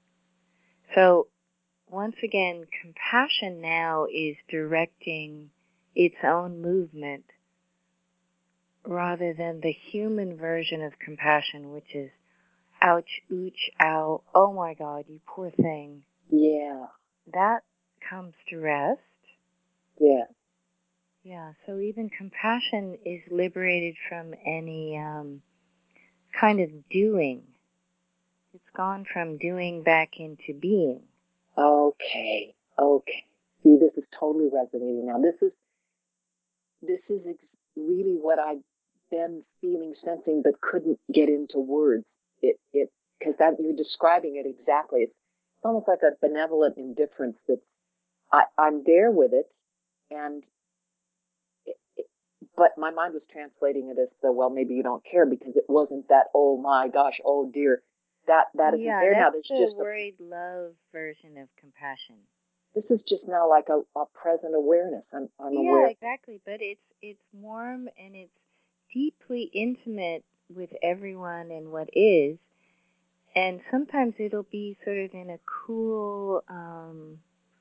So once again, compassion now is directing its own movement rather than the human version of compassion, which is ouch, ooch, ow, oh my God, you poor thing. Yeah. That comes to rest. Yeah. Yeah, so even compassion is liberated from any um, kind of doing. It's gone from doing back into being. Okay. Okay. See, this is totally resonating now. This is this is ex- really what I've been feeling, sensing, but couldn't get into words. It it because that you're describing it exactly. It's, it's almost like a benevolent indifference that I, I'm there with it, and it, it, but my mind was translating it as though, well, maybe you don't care because it wasn't that. Oh my gosh, oh dear, that that isn't Yeah, there now. that's There's the just worried love version of compassion. This is just now like a, a present awareness. I'm, I'm Yeah, aware. exactly. But it's it's warm and it's deeply intimate with everyone and what is. And sometimes it'll be sort of in a cool, um,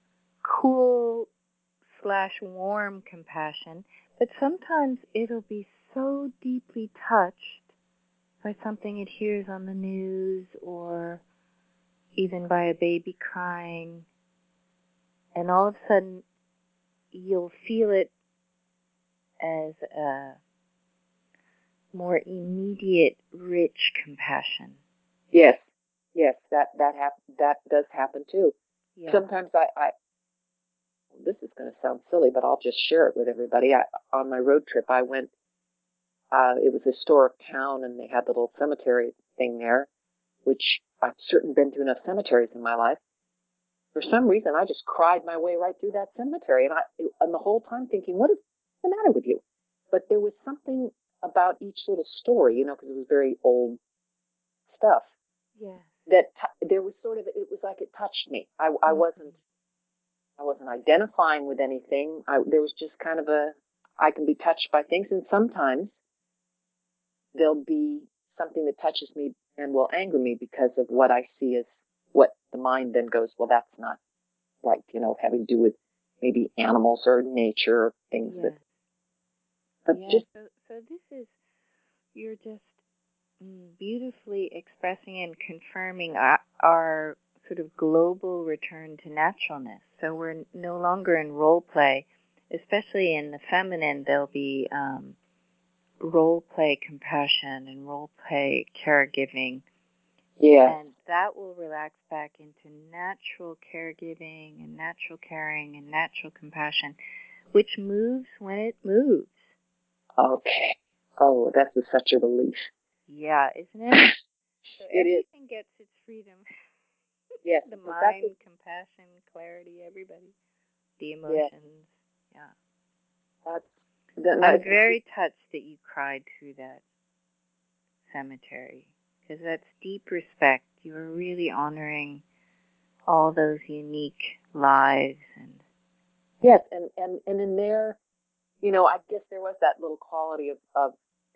cool slash warm compassion. But sometimes it'll be so deeply touched by something it hears on the news or even by a baby crying. And all of a sudden, you'll feel it as a more immediate, rich compassion. Yes, yes, that that hap- that does happen too. Yeah. Sometimes I, I, this is going to sound silly, but I'll just share it with everybody. I, on my road trip, I went. Uh, it was a historic town, and they had the little cemetery thing there, which I've certainly been to enough cemeteries in my life. For some reason, I just cried my way right through that cemetery, and I, and the whole time thinking, what is the matter with you? But there was something about each little story, you know, because it was very old stuff. Yeah. That t- there was sort of, it was like it touched me. I, I Mm-hmm. wasn't, I wasn't identifying with anything. I, there was just kind of a, I can be touched by things, and sometimes there'll be something that touches me and will anger me because of what I see as what the mind then goes, well, that's not right, you know, having to do with maybe animals or nature or things Yeah. that, but Yeah. just, So, so this is, you're just mm, beautifully expressing and confirming our, our sort of global return to naturalness. So we're no longer in role play, especially in the feminine. There'll be um, role play compassion and role play caregiving. yeah. And that will relax back into natural caregiving and natural caring and natural compassion, which moves when it moves. Okay. Oh, that was such a relief. Yeah, isn't it? So It is. everything gets its freedom. Yes. The but that's mind, what- compassion, clarity, everybody. The emotions. Yeah. that's, that, I'm that- very touched that you cried through that cemetery because that's deep respect. You are really honoring all those unique lives and yes, and, and, and in there, you know, I guess there was that little quality of, of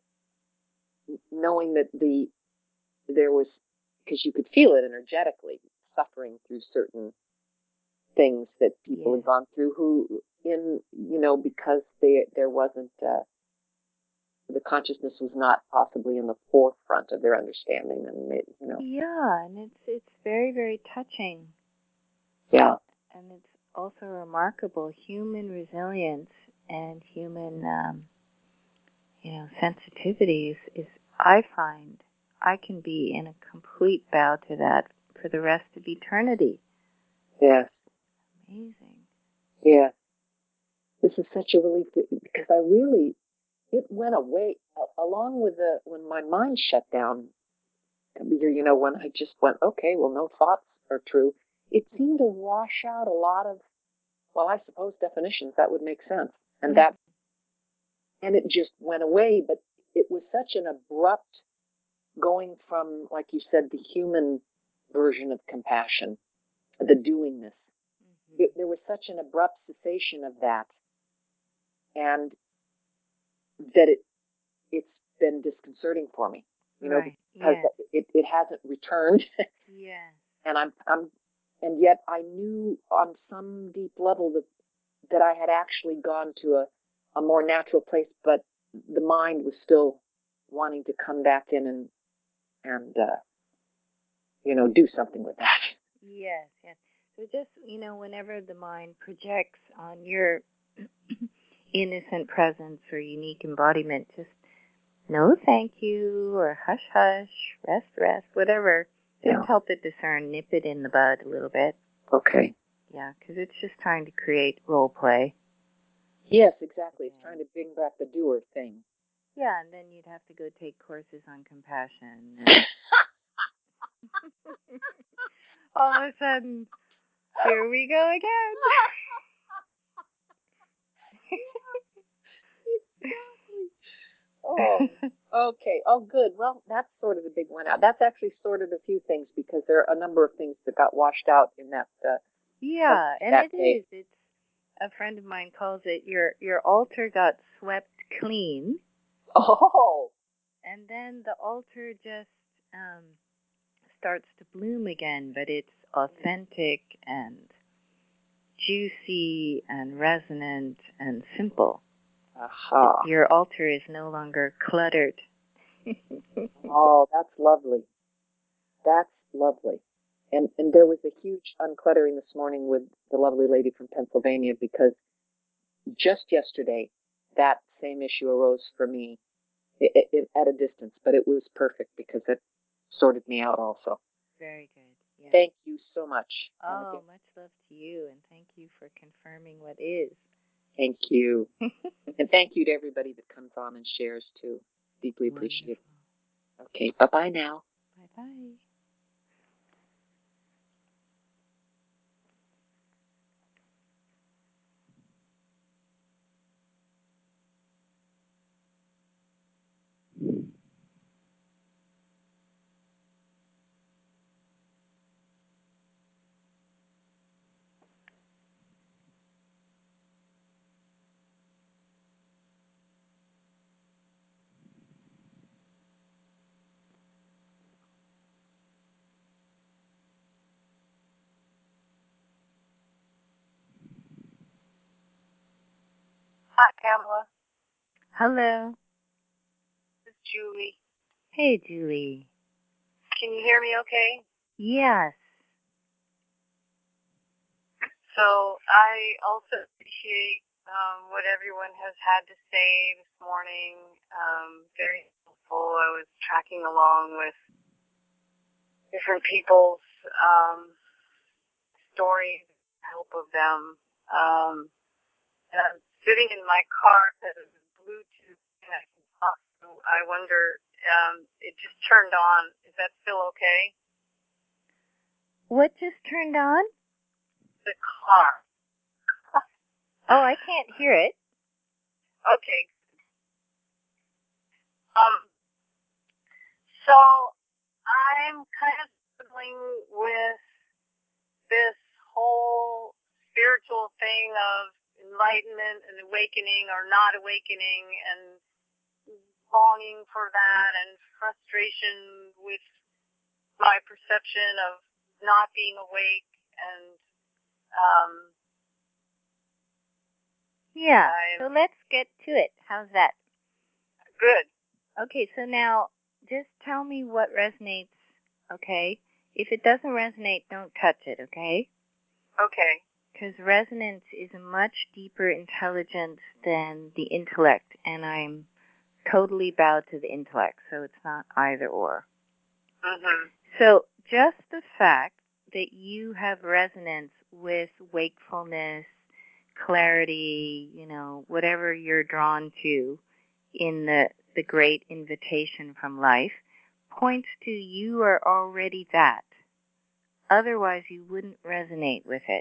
knowing that the, there was, because you could feel it energetically, suffering through certain things that people yeah. had gone through who in, you know, because they, there wasn't, uh, the consciousness was not possibly in the forefront of their understanding, and it, you know. Yeah, and it's it's very, very touching. Yeah. And it's also remarkable human resilience and human um, you know, sensitivity is, is I find I can be in a complete bow to that for the rest of eternity. Yes. Amazing. Yeah. This is such a relief because I really, it went away along with the, when my mind shut down, you know, when I just went, okay, well, no thoughts are true, it seemed to wash out a lot of, well, I suppose definitions that would make sense. And that, and it just went away, but it was such an abrupt going from, like you said, the human version of compassion, the doingness. Mm-hmm. It, there was such an abrupt cessation of that, and that it, it's been disconcerting for me, you know, right. because yes. it, it hasn't returned. Yes. And I'm, I'm, and yet I knew on some deep level that, that I had actually gone to a, a more natural place, but the mind was still wanting to come back in and, and, uh, you know, do something with that. Yes, yes. So just, you know, whenever the mind projects on your innocent presence or unique embodiment, just no thank you or hush hush, rest rest, whatever. Just Yeah. help it discern, nip it in the bud a little bit. Okay. Yeah, because it's just trying to create role play. Yes, exactly. It's Yeah. trying to bring back the doer thing. Yeah, and then you'd have to go take courses on compassion. And all of a sudden, here we go again. Oh, okay. Oh, good. Well, that's sort of the big one out. That's actually sorted a few things because there are a number of things that got washed out in that. Uh, yeah, that, and that it day. is. It's a friend of mine calls it your your altar got swept clean. Oh. And then the altar just um, starts to bloom again, but it's authentic and juicy and resonant and simple. Aha. Your altar is no longer cluttered. Oh, that's lovely. That's lovely. And and there was a huge uncluttering this morning with the lovely lady from Pennsylvania because just yesterday that same issue arose for me it, it, at a distance, but it was perfect because it sorted me out also. Very good. Yeah. Thank you so much. Oh, much love to you, and thank you for confirming what is. Thank you. And thank you to everybody that comes on and shares too. Deeply appreciate it. Okay, bye-bye now. Bye-bye. Hi, Pamela. Hello. This is Julie. Hey, Julie. Can you hear me okay? Yes. So I also appreciate um, what everyone has had to say this morning. Um, very helpful. I was tracking along with different people's um, stories, help of them. Um, and I'm sitting in my car that is Bluetooth connected. So I wonder, um, it just turned on. Is that still okay? What just turned on? The car. Oh, I can't hear it. Okay. Um, so I'm kind of struggling with this whole spiritual thing of enlightenment and awakening or not awakening and longing for that and frustration with my perception of not being awake and um Yeah. I'm So let's get to it. How's that? good. Okay, so now just tell me what resonates, okay? If it doesn't resonate, don't touch it, okay? Okay. Because resonance is a much deeper intelligence than the intellect, and I'm totally bowed to the intellect, so it's not either or. Mhm. So just the fact that you have resonance with wakefulness, clarity, you know, whatever you're drawn to in the, the great invitation from life, points to you are already that. Otherwise, you wouldn't resonate with it.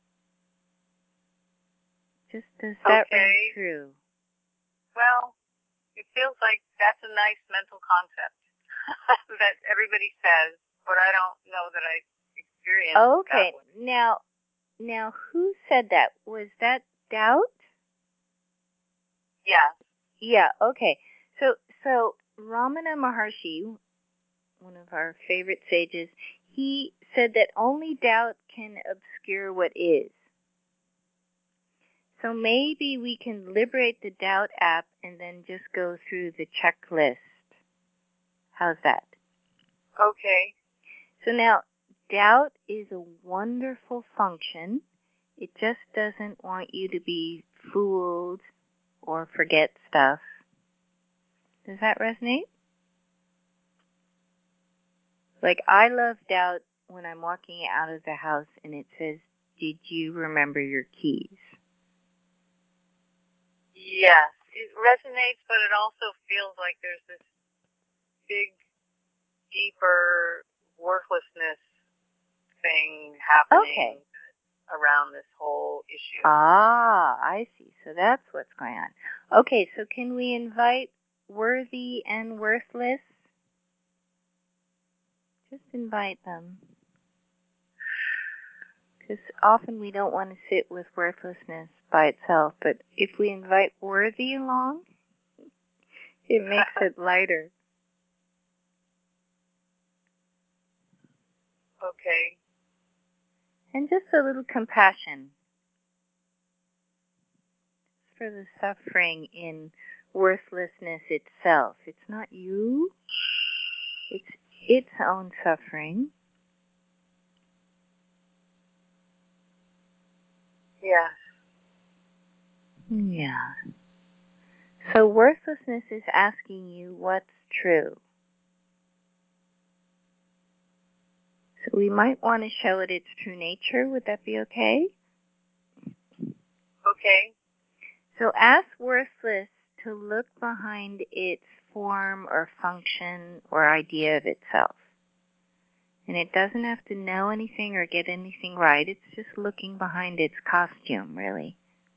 Just does that Okay. ring true? Well, it feels like that's a nice mental concept that everybody says, but I don't know that I experienced Okay. that one. Now, now, who said that? Was that doubt? Yeah. Yeah. Okay. So, so Ramana Maharshi, one of our favorite sages, he said that only doubt can obscure what is. So maybe we can liberate the doubt app and then just go through the checklist. How's that? Okay. So now, doubt is a wonderful function. It just doesn't want you to be fooled or forget stuff. Does that resonate? Like, I love doubt when I'm walking out of the house and it says, did you remember your keys? Yes. It resonates, but it also feels like there's this big, deeper worthlessness thing happening Okay. around this whole issue. Ah, I see. So that's what's going on. Okay, so can we invite worthy and worthless? Just invite them. Because often we don't want to sit with worthlessness by itself, but if we invite worthy along, it makes it lighter. Okay. And just a little compassion for the suffering in worthlessness itself. It's not you. It's its own suffering. Yeah. Yeah. So worthlessness is asking you what's true. So we might want to show it its true nature. Would that be okay? Okay. So ask worthless to look behind its form or function or idea of itself. And it doesn't have to know anything or get anything right. It's just looking behind its costume, really.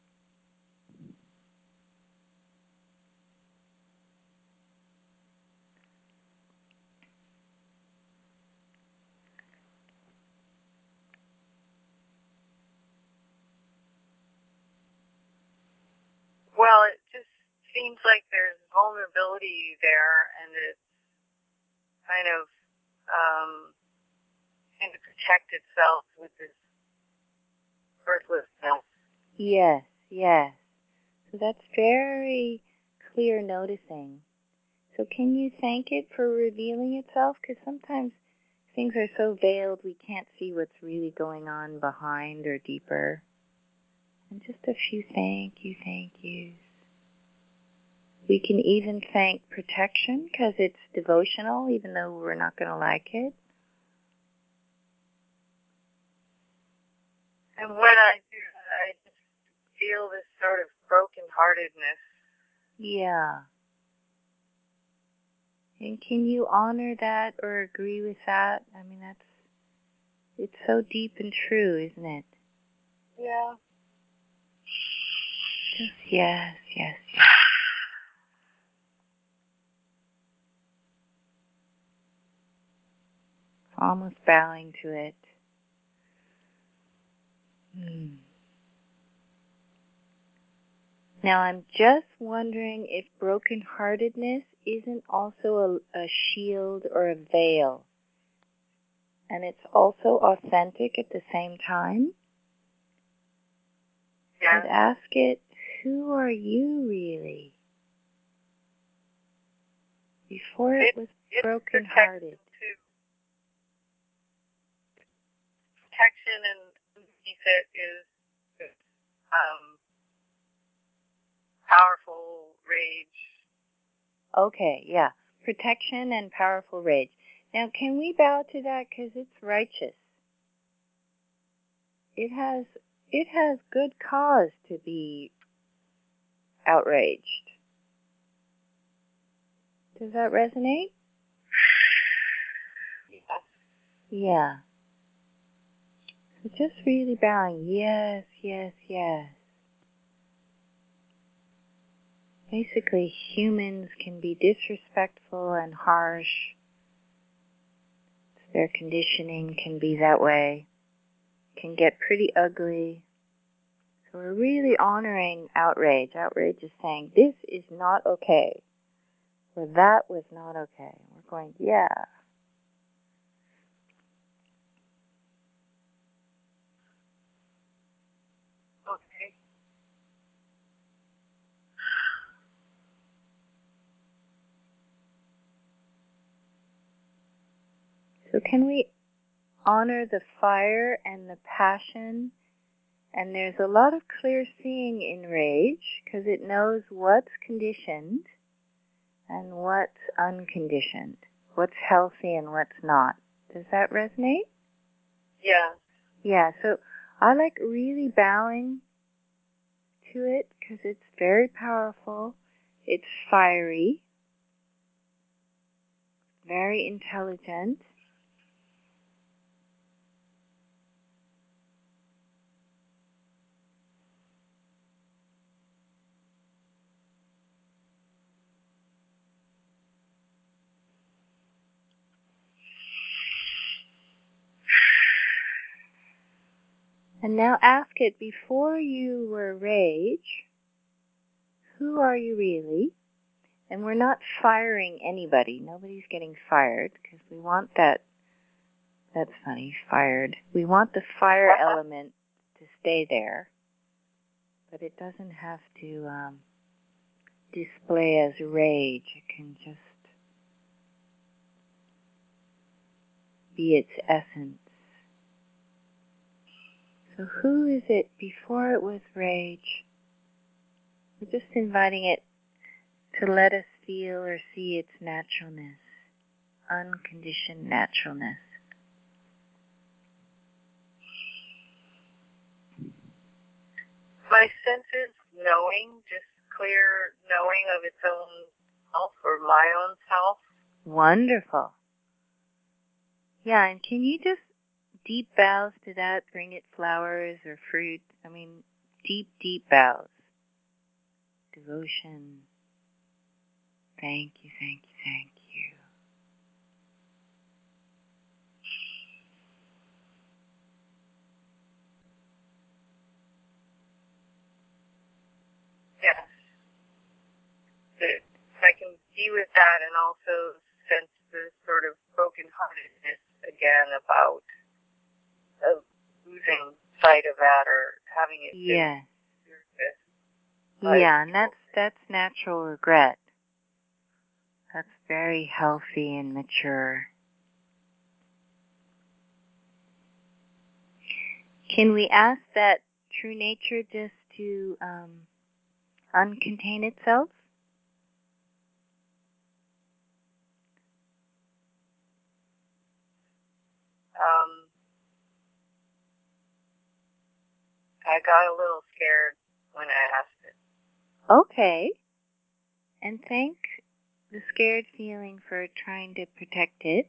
Well, it just seems like there's vulnerability there, and it's kind of um, trying to protect itself with this worthlessness. Yes, yes. So that's very clear noticing. So can you thank it for revealing itself? Because sometimes things are so veiled we can't see what's really going on behind or deeper. And just a few thank you, thank yous. We can even thank protection because it's devotional, even though we're not going to like it. And when I do that, I just feel this sort of brokenheartedness. Yeah. And can you honor that or agree with that? I mean, that's, it's so deep and true, isn't it? Yeah. Just yes, yes, yes. Almost bowing to it. Hmm. Now I'm just wondering if brokenheartedness isn't also a, a shield or a veil. And it's also authentic at the same time. Yeah. But ask it, who are you really? Before it, It, was it's brokenhearted. Too. Protection and underneath it is um, powerful rage. Okay, yeah. Protection and powerful rage. Now, can we bow to that because it's righteous? It has it has good cause to be outraged. Does that resonate? Yes. Yeah. So just really bowing, yes, yes, yes. Basically, humans can be disrespectful and harsh. Their conditioning can be that way, can get pretty ugly. So we're really honoring outrage. Outrage is saying, this is not okay, or that was not okay. We're going, yeah. Okay. So can we honor the fire and the passion? And there's a lot of clear seeing in rage because it knows what's conditioned and what's unconditioned, what's healthy and what's not. Does that resonate? Yeah. Yeah, so I like really bowing to it because it's very powerful. It's fiery, very intelligent. And now ask it, before you were rage, who are you really? And we're not firing anybody. Nobody's getting fired because we want that, that's funny, fired. We want the fire element to stay there, but it doesn't have to um, display as rage. It can just be its essence. So who is it before it was rage? We're just inviting it to let us feel or see its naturalness, unconditioned naturalness. My sense is knowing, just clear knowing of its own self or my own self. Wonderful. Yeah, and can you just deep bows to that, bring it flowers or fruit? I mean, deep, deep bows. Devotion. Thank you, thank you, thank you. Yes. That I can be with that and also sense the sort of brokenheartedness again about uh, losing sight of that or having it Yeah. surface. Yeah, and that's that's natural regret. That's very healthy and mature. Can we ask that true nature just to um, uncontain itself? Um, I got a little scared when I asked it. Okay. And thank the scared feeling for trying to protect it.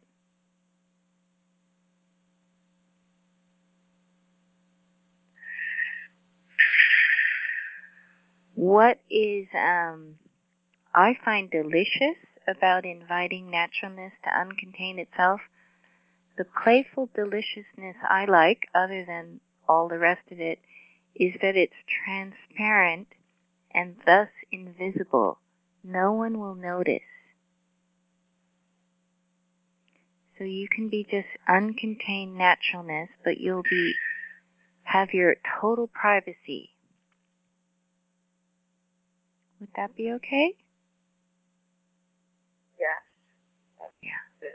What is, um, I find delicious about inviting naturalness to uncontain itself, the playful deliciousness I like, other than all the rest of it, is that it's transparent and thus invisible. No one will notice. So you can be just uncontained naturalness, but you'll be have your total privacy. Would that be okay? Yes. Yeah.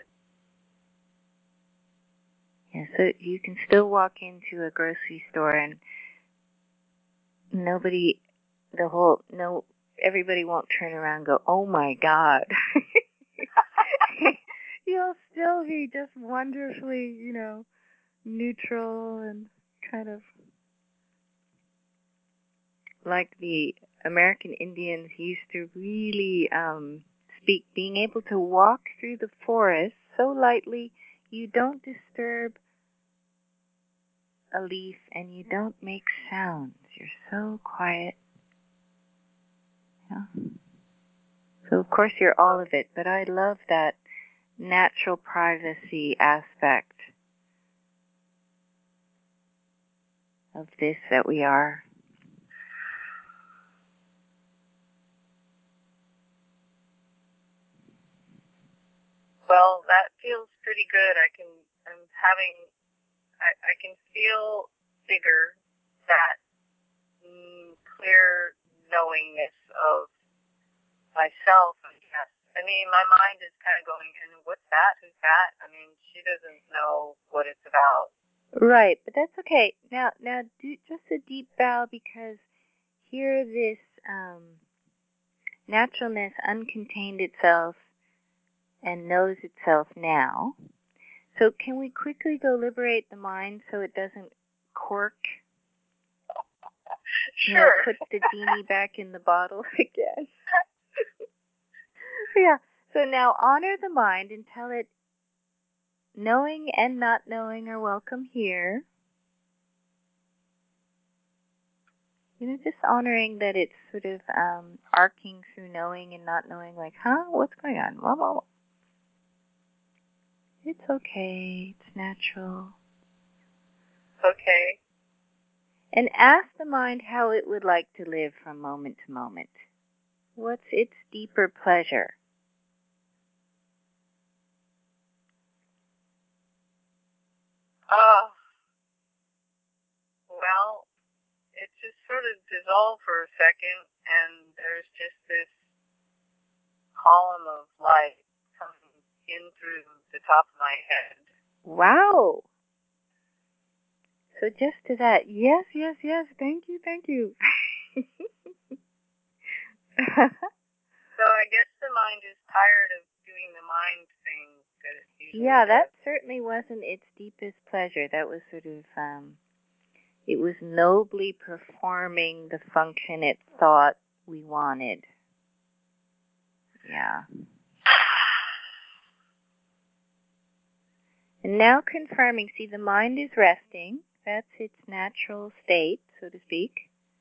Yeah, so you can still walk into a grocery store and nobody, the whole, no, everybody won't turn around and go, oh my God. You'll still be just wonderfully, you know, neutral and kind of like the American Indians used to really um, speak, being able to walk through the forest so lightly you don't disturb a leaf and you don't make sounds. You're so quiet. Yeah. So of course you're all of it, but I love that natural privacy aspect of this that we are. Well, that feels pretty good. I can, I'm having, I, I can feel bigger, that mm, clear knowingness of myself, I guess. I mean, my mind is kind of going, and what's that? Who's that? I mean, she doesn't know what it's about. Right, but that's okay. Now, now do just a deep bow, because here this um, naturalness uncontained itself and knows itself now. So can we quickly go liberate the mind so it doesn't cork? Sure. You know, put the genie back in the bottle again. Yeah. So now honor the mind and tell it knowing and not knowing are welcome here. You know, just honoring that it's sort of um, arcing through knowing and not knowing, like, huh, what's going on? Blah, blah, blah. It's okay. It's natural. Okay. And ask the mind how it would like to live from moment to moment. What's its deeper pleasure? Uh, well, it just sort of dissolved for a second, and there's just this column of light coming in through the top of my head. Wow. So just to that, yes, yes, yes, thank you, thank you. So I guess the mind is tired of doing the mind thing that it usually Yeah, that does. certainly wasn't its deepest pleasure. That was sort of, um, it was nobly performing the function it thought we wanted. Yeah. And now confirming, see, the mind is resting. That's its natural state, so to speak.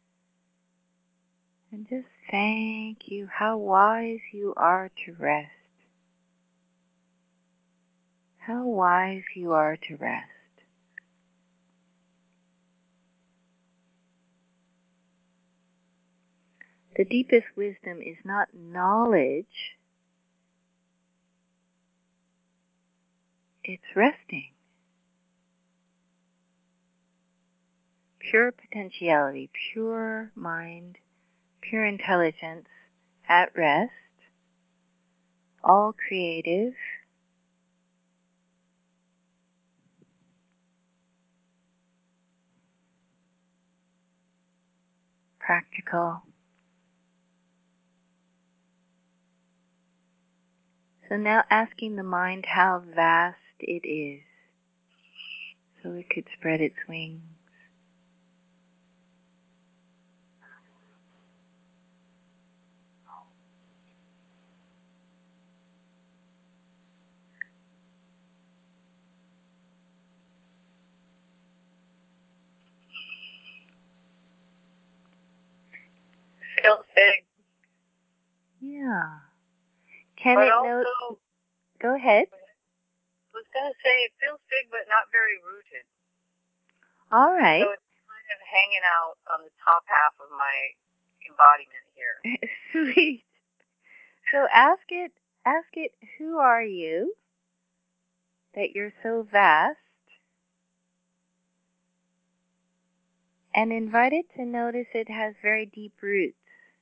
And just thank you, how wise you are to rest. How wise you are to rest. The deepest wisdom is not knowledge, it's resting. Pure potentiality, pure mind, pure intelligence, at rest, all creative, practical. So now asking the mind how vast it is, so it could spread its wings. Feels big. Yeah. Can but it also, note? Go ahead. I was going to say it feels big but not very rooted. All right. So it's kind of hanging out on the top half of my embodiment here. Sweet. So ask it, ask it, who are you that you're so vast? And invite it to notice it has very deep roots,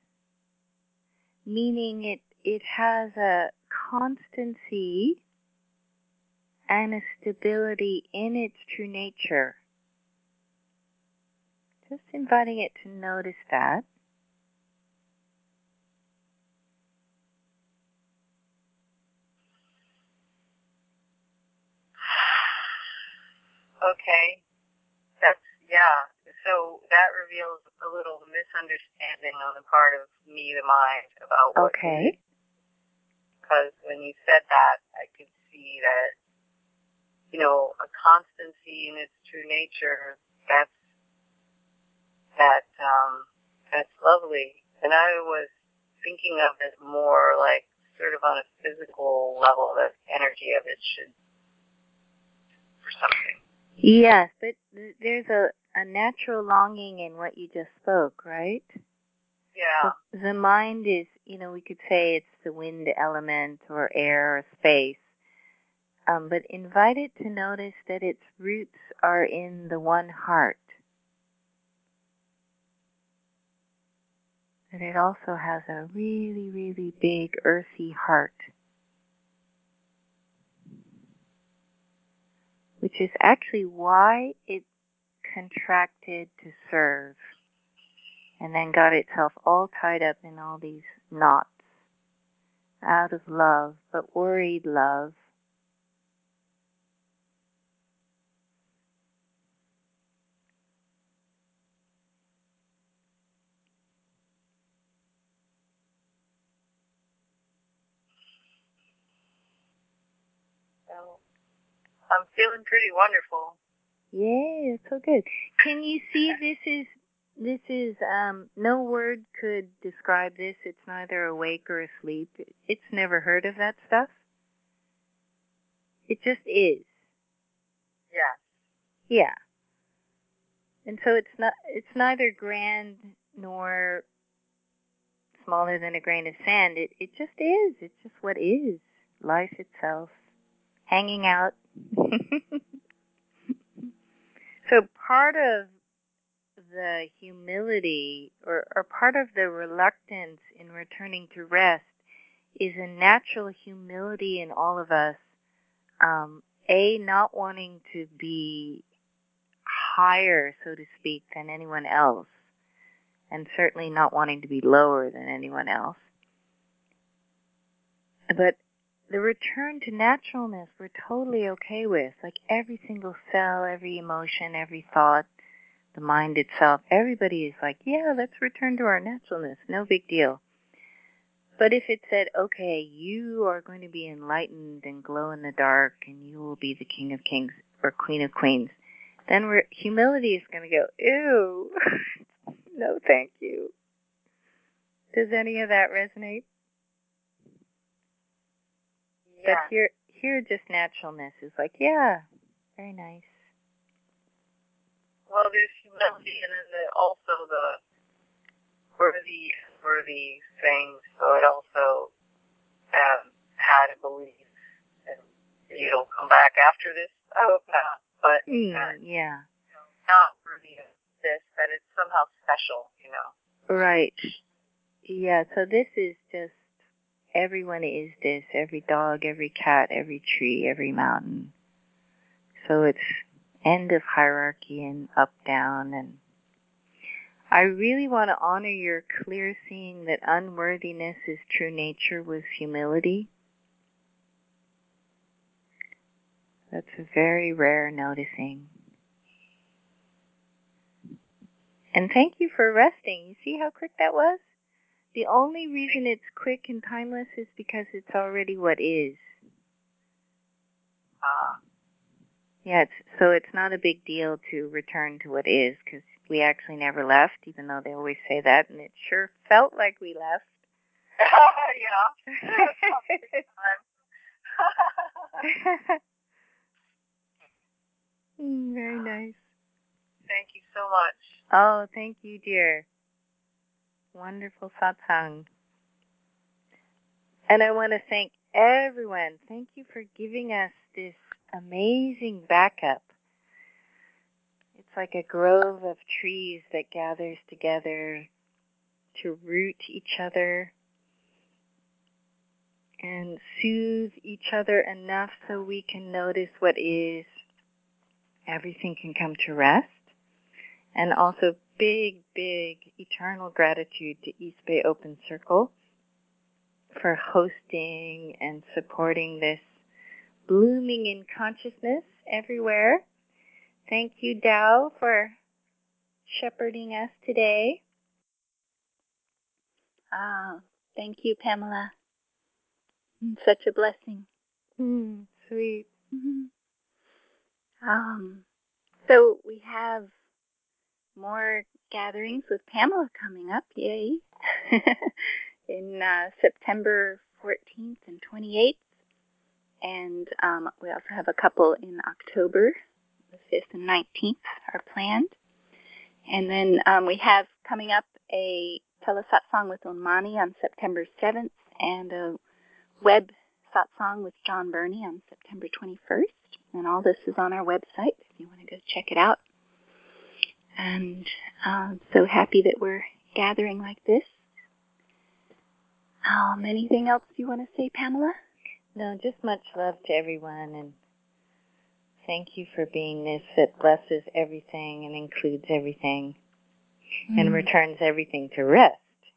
meaning it, it has a constancy and a stability in its true nature. Just inviting it to notice that. Okay. That's, yeah. So that reveals a little misunderstanding on the part of me, the mind, about what Okay. it is. Because when you said that, I could see that, you know, a constancy in its true nature lovely. And I was thinking of it more like sort of on a physical level, the energy of it should, for something. Yes, but th- there's a, a natural longing in what you just spoke, right? Yeah. The, the mind is, you know, we could say it's the wind element or air or space. Um, but invite it to notice that its roots are in the one heart. That it also has a really, really big earthy heart, which is actually why it contracted to serve and then got itself all tied up in all these knots out of love, but worried love. So I'm feeling pretty wonderful. Yay, it's so good. Can you see this is this is um no word could describe this. It's neither awake or asleep. It's never heard of that stuff. It just is. Yeah. Yeah. And so it's not it's neither grand nor smaller than a grain of sand. It it just is. It's just what is. Life itself. Hanging out. So part of the humility or, or part of the reluctance in returning to rest is a natural humility in all of us. Um, a, not wanting to be higher, so to speak, than anyone else, and certainly not wanting to be lower than anyone else. But the return to naturalness we're totally okay with, like every single cell, every emotion, every thought, the mind itself, everybody is like, yeah, let's return to our naturalness, no big deal. But if it said, okay, you are going to be enlightened and glow in the dark, and you will be the king of kings or queen of queens, then we're, humility is going to go, ew, no thank you. Does any of that resonate? Yeah. But here, here just naturalness is like, yeah, very nice. Well, there's humility and then the, also the worthy, worthy things. So it also um, had a belief and it'll come back after this. I hope not, but Mm, uh, yeah. you know, not worthy of this, that it's somehow special, you know. Right. Yeah, so this is just, everyone is this, every dog, every cat, every tree, every mountain. So it's end of hierarchy and up, down. And I really want to honor your clear seeing that unworthiness is true nature with humility. That's a very rare noticing. And thank you for resting. You see how quick that was? The only reason it's quick and timeless is because it's already what is. Ah. Uh, Yeah, it's, so it's not a big deal to return to what is, because we actually never left, even though they always say that, and it sure felt like we left. yeah. mm, very nice. Thank you so much. Oh, thank you, dear. Wonderful satsang. And I want to thank everyone. Thank you for giving us this amazing backup. It's like a grove of trees that gathers together to root each other and soothe each other enough so we can notice what is. Everything can come to rest. And also big, big eternal gratitude to East Bay Open Circle for hosting and supporting this blooming in consciousness everywhere. Thank you, Tao, for shepherding us today. Ah, thank you, Pamela. Such a blessing. Mm, sweet. Mm-hmm. Um, so we have more gatherings with Pamela coming up, yay, in uh, September fourteenth and twenty-eighth. And um, we also have a couple in October, the fifth and nineteenth are planned. And then um, we have coming up a telesatsang with Unmani on September seventh and a web satsang with John Burney on September twenty-first. And all this is on our website if you want to go check it out. And I'm so happy that we're gathering like this. Um, anything else you want to say, Pamela? No, just much love to everyone, and thank you for being this that blesses everything and includes everything mm. and returns everything to rest.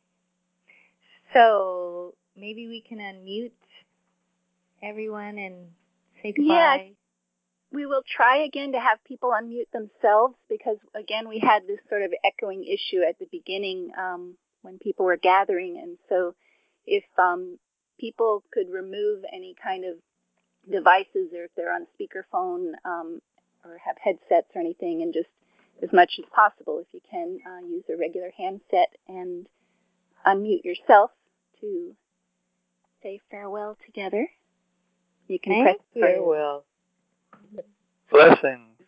So maybe we can unmute everyone and say goodbye. Yeah, we will try again to have people unmute themselves because, again, we had this sort of echoing issue at the beginning um, when people were gathering. And so if um, people could remove any kind of devices or if they're on speakerphone um, or have headsets or anything, and just as much as possible, if you can, uh, use a regular handset and unmute yourself to say farewell together. You can Thank press you. farewell. Blessings.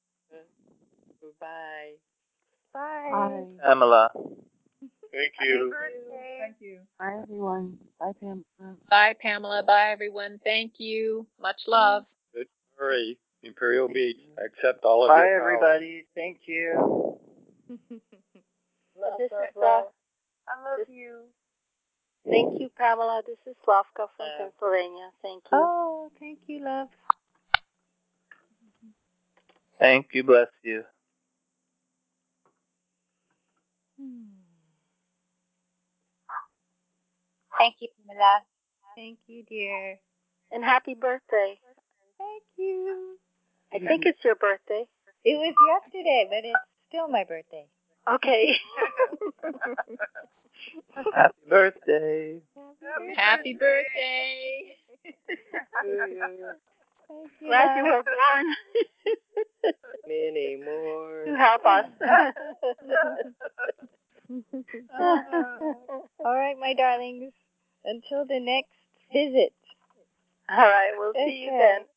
Bye. Bye. Bye. Pamela. Thank you. Thank you. Bye, everyone. Bye, Pamela. Bye, Pamela. Bye, everyone. Thank you. Much love. Good story. Imperial Beach. I accept all of Bye, your power. everybody. Thank you. Love, This love, is love. I love you. Thank you, Pamela. This is Slavka from uh, Pennsylvania. Thank you. Oh, thank you, love. Thank you. Bless you. Thank you, Pamela. Thank you, dear. And happy birthday. Thank you. I think it's your birthday. It was yesterday, but it's still my birthday. Okay. Happy birthday. Happy birthday. Glad you were born. Many more. To help us. All right, my darlings. Until the next visit. All right, we'll see you then.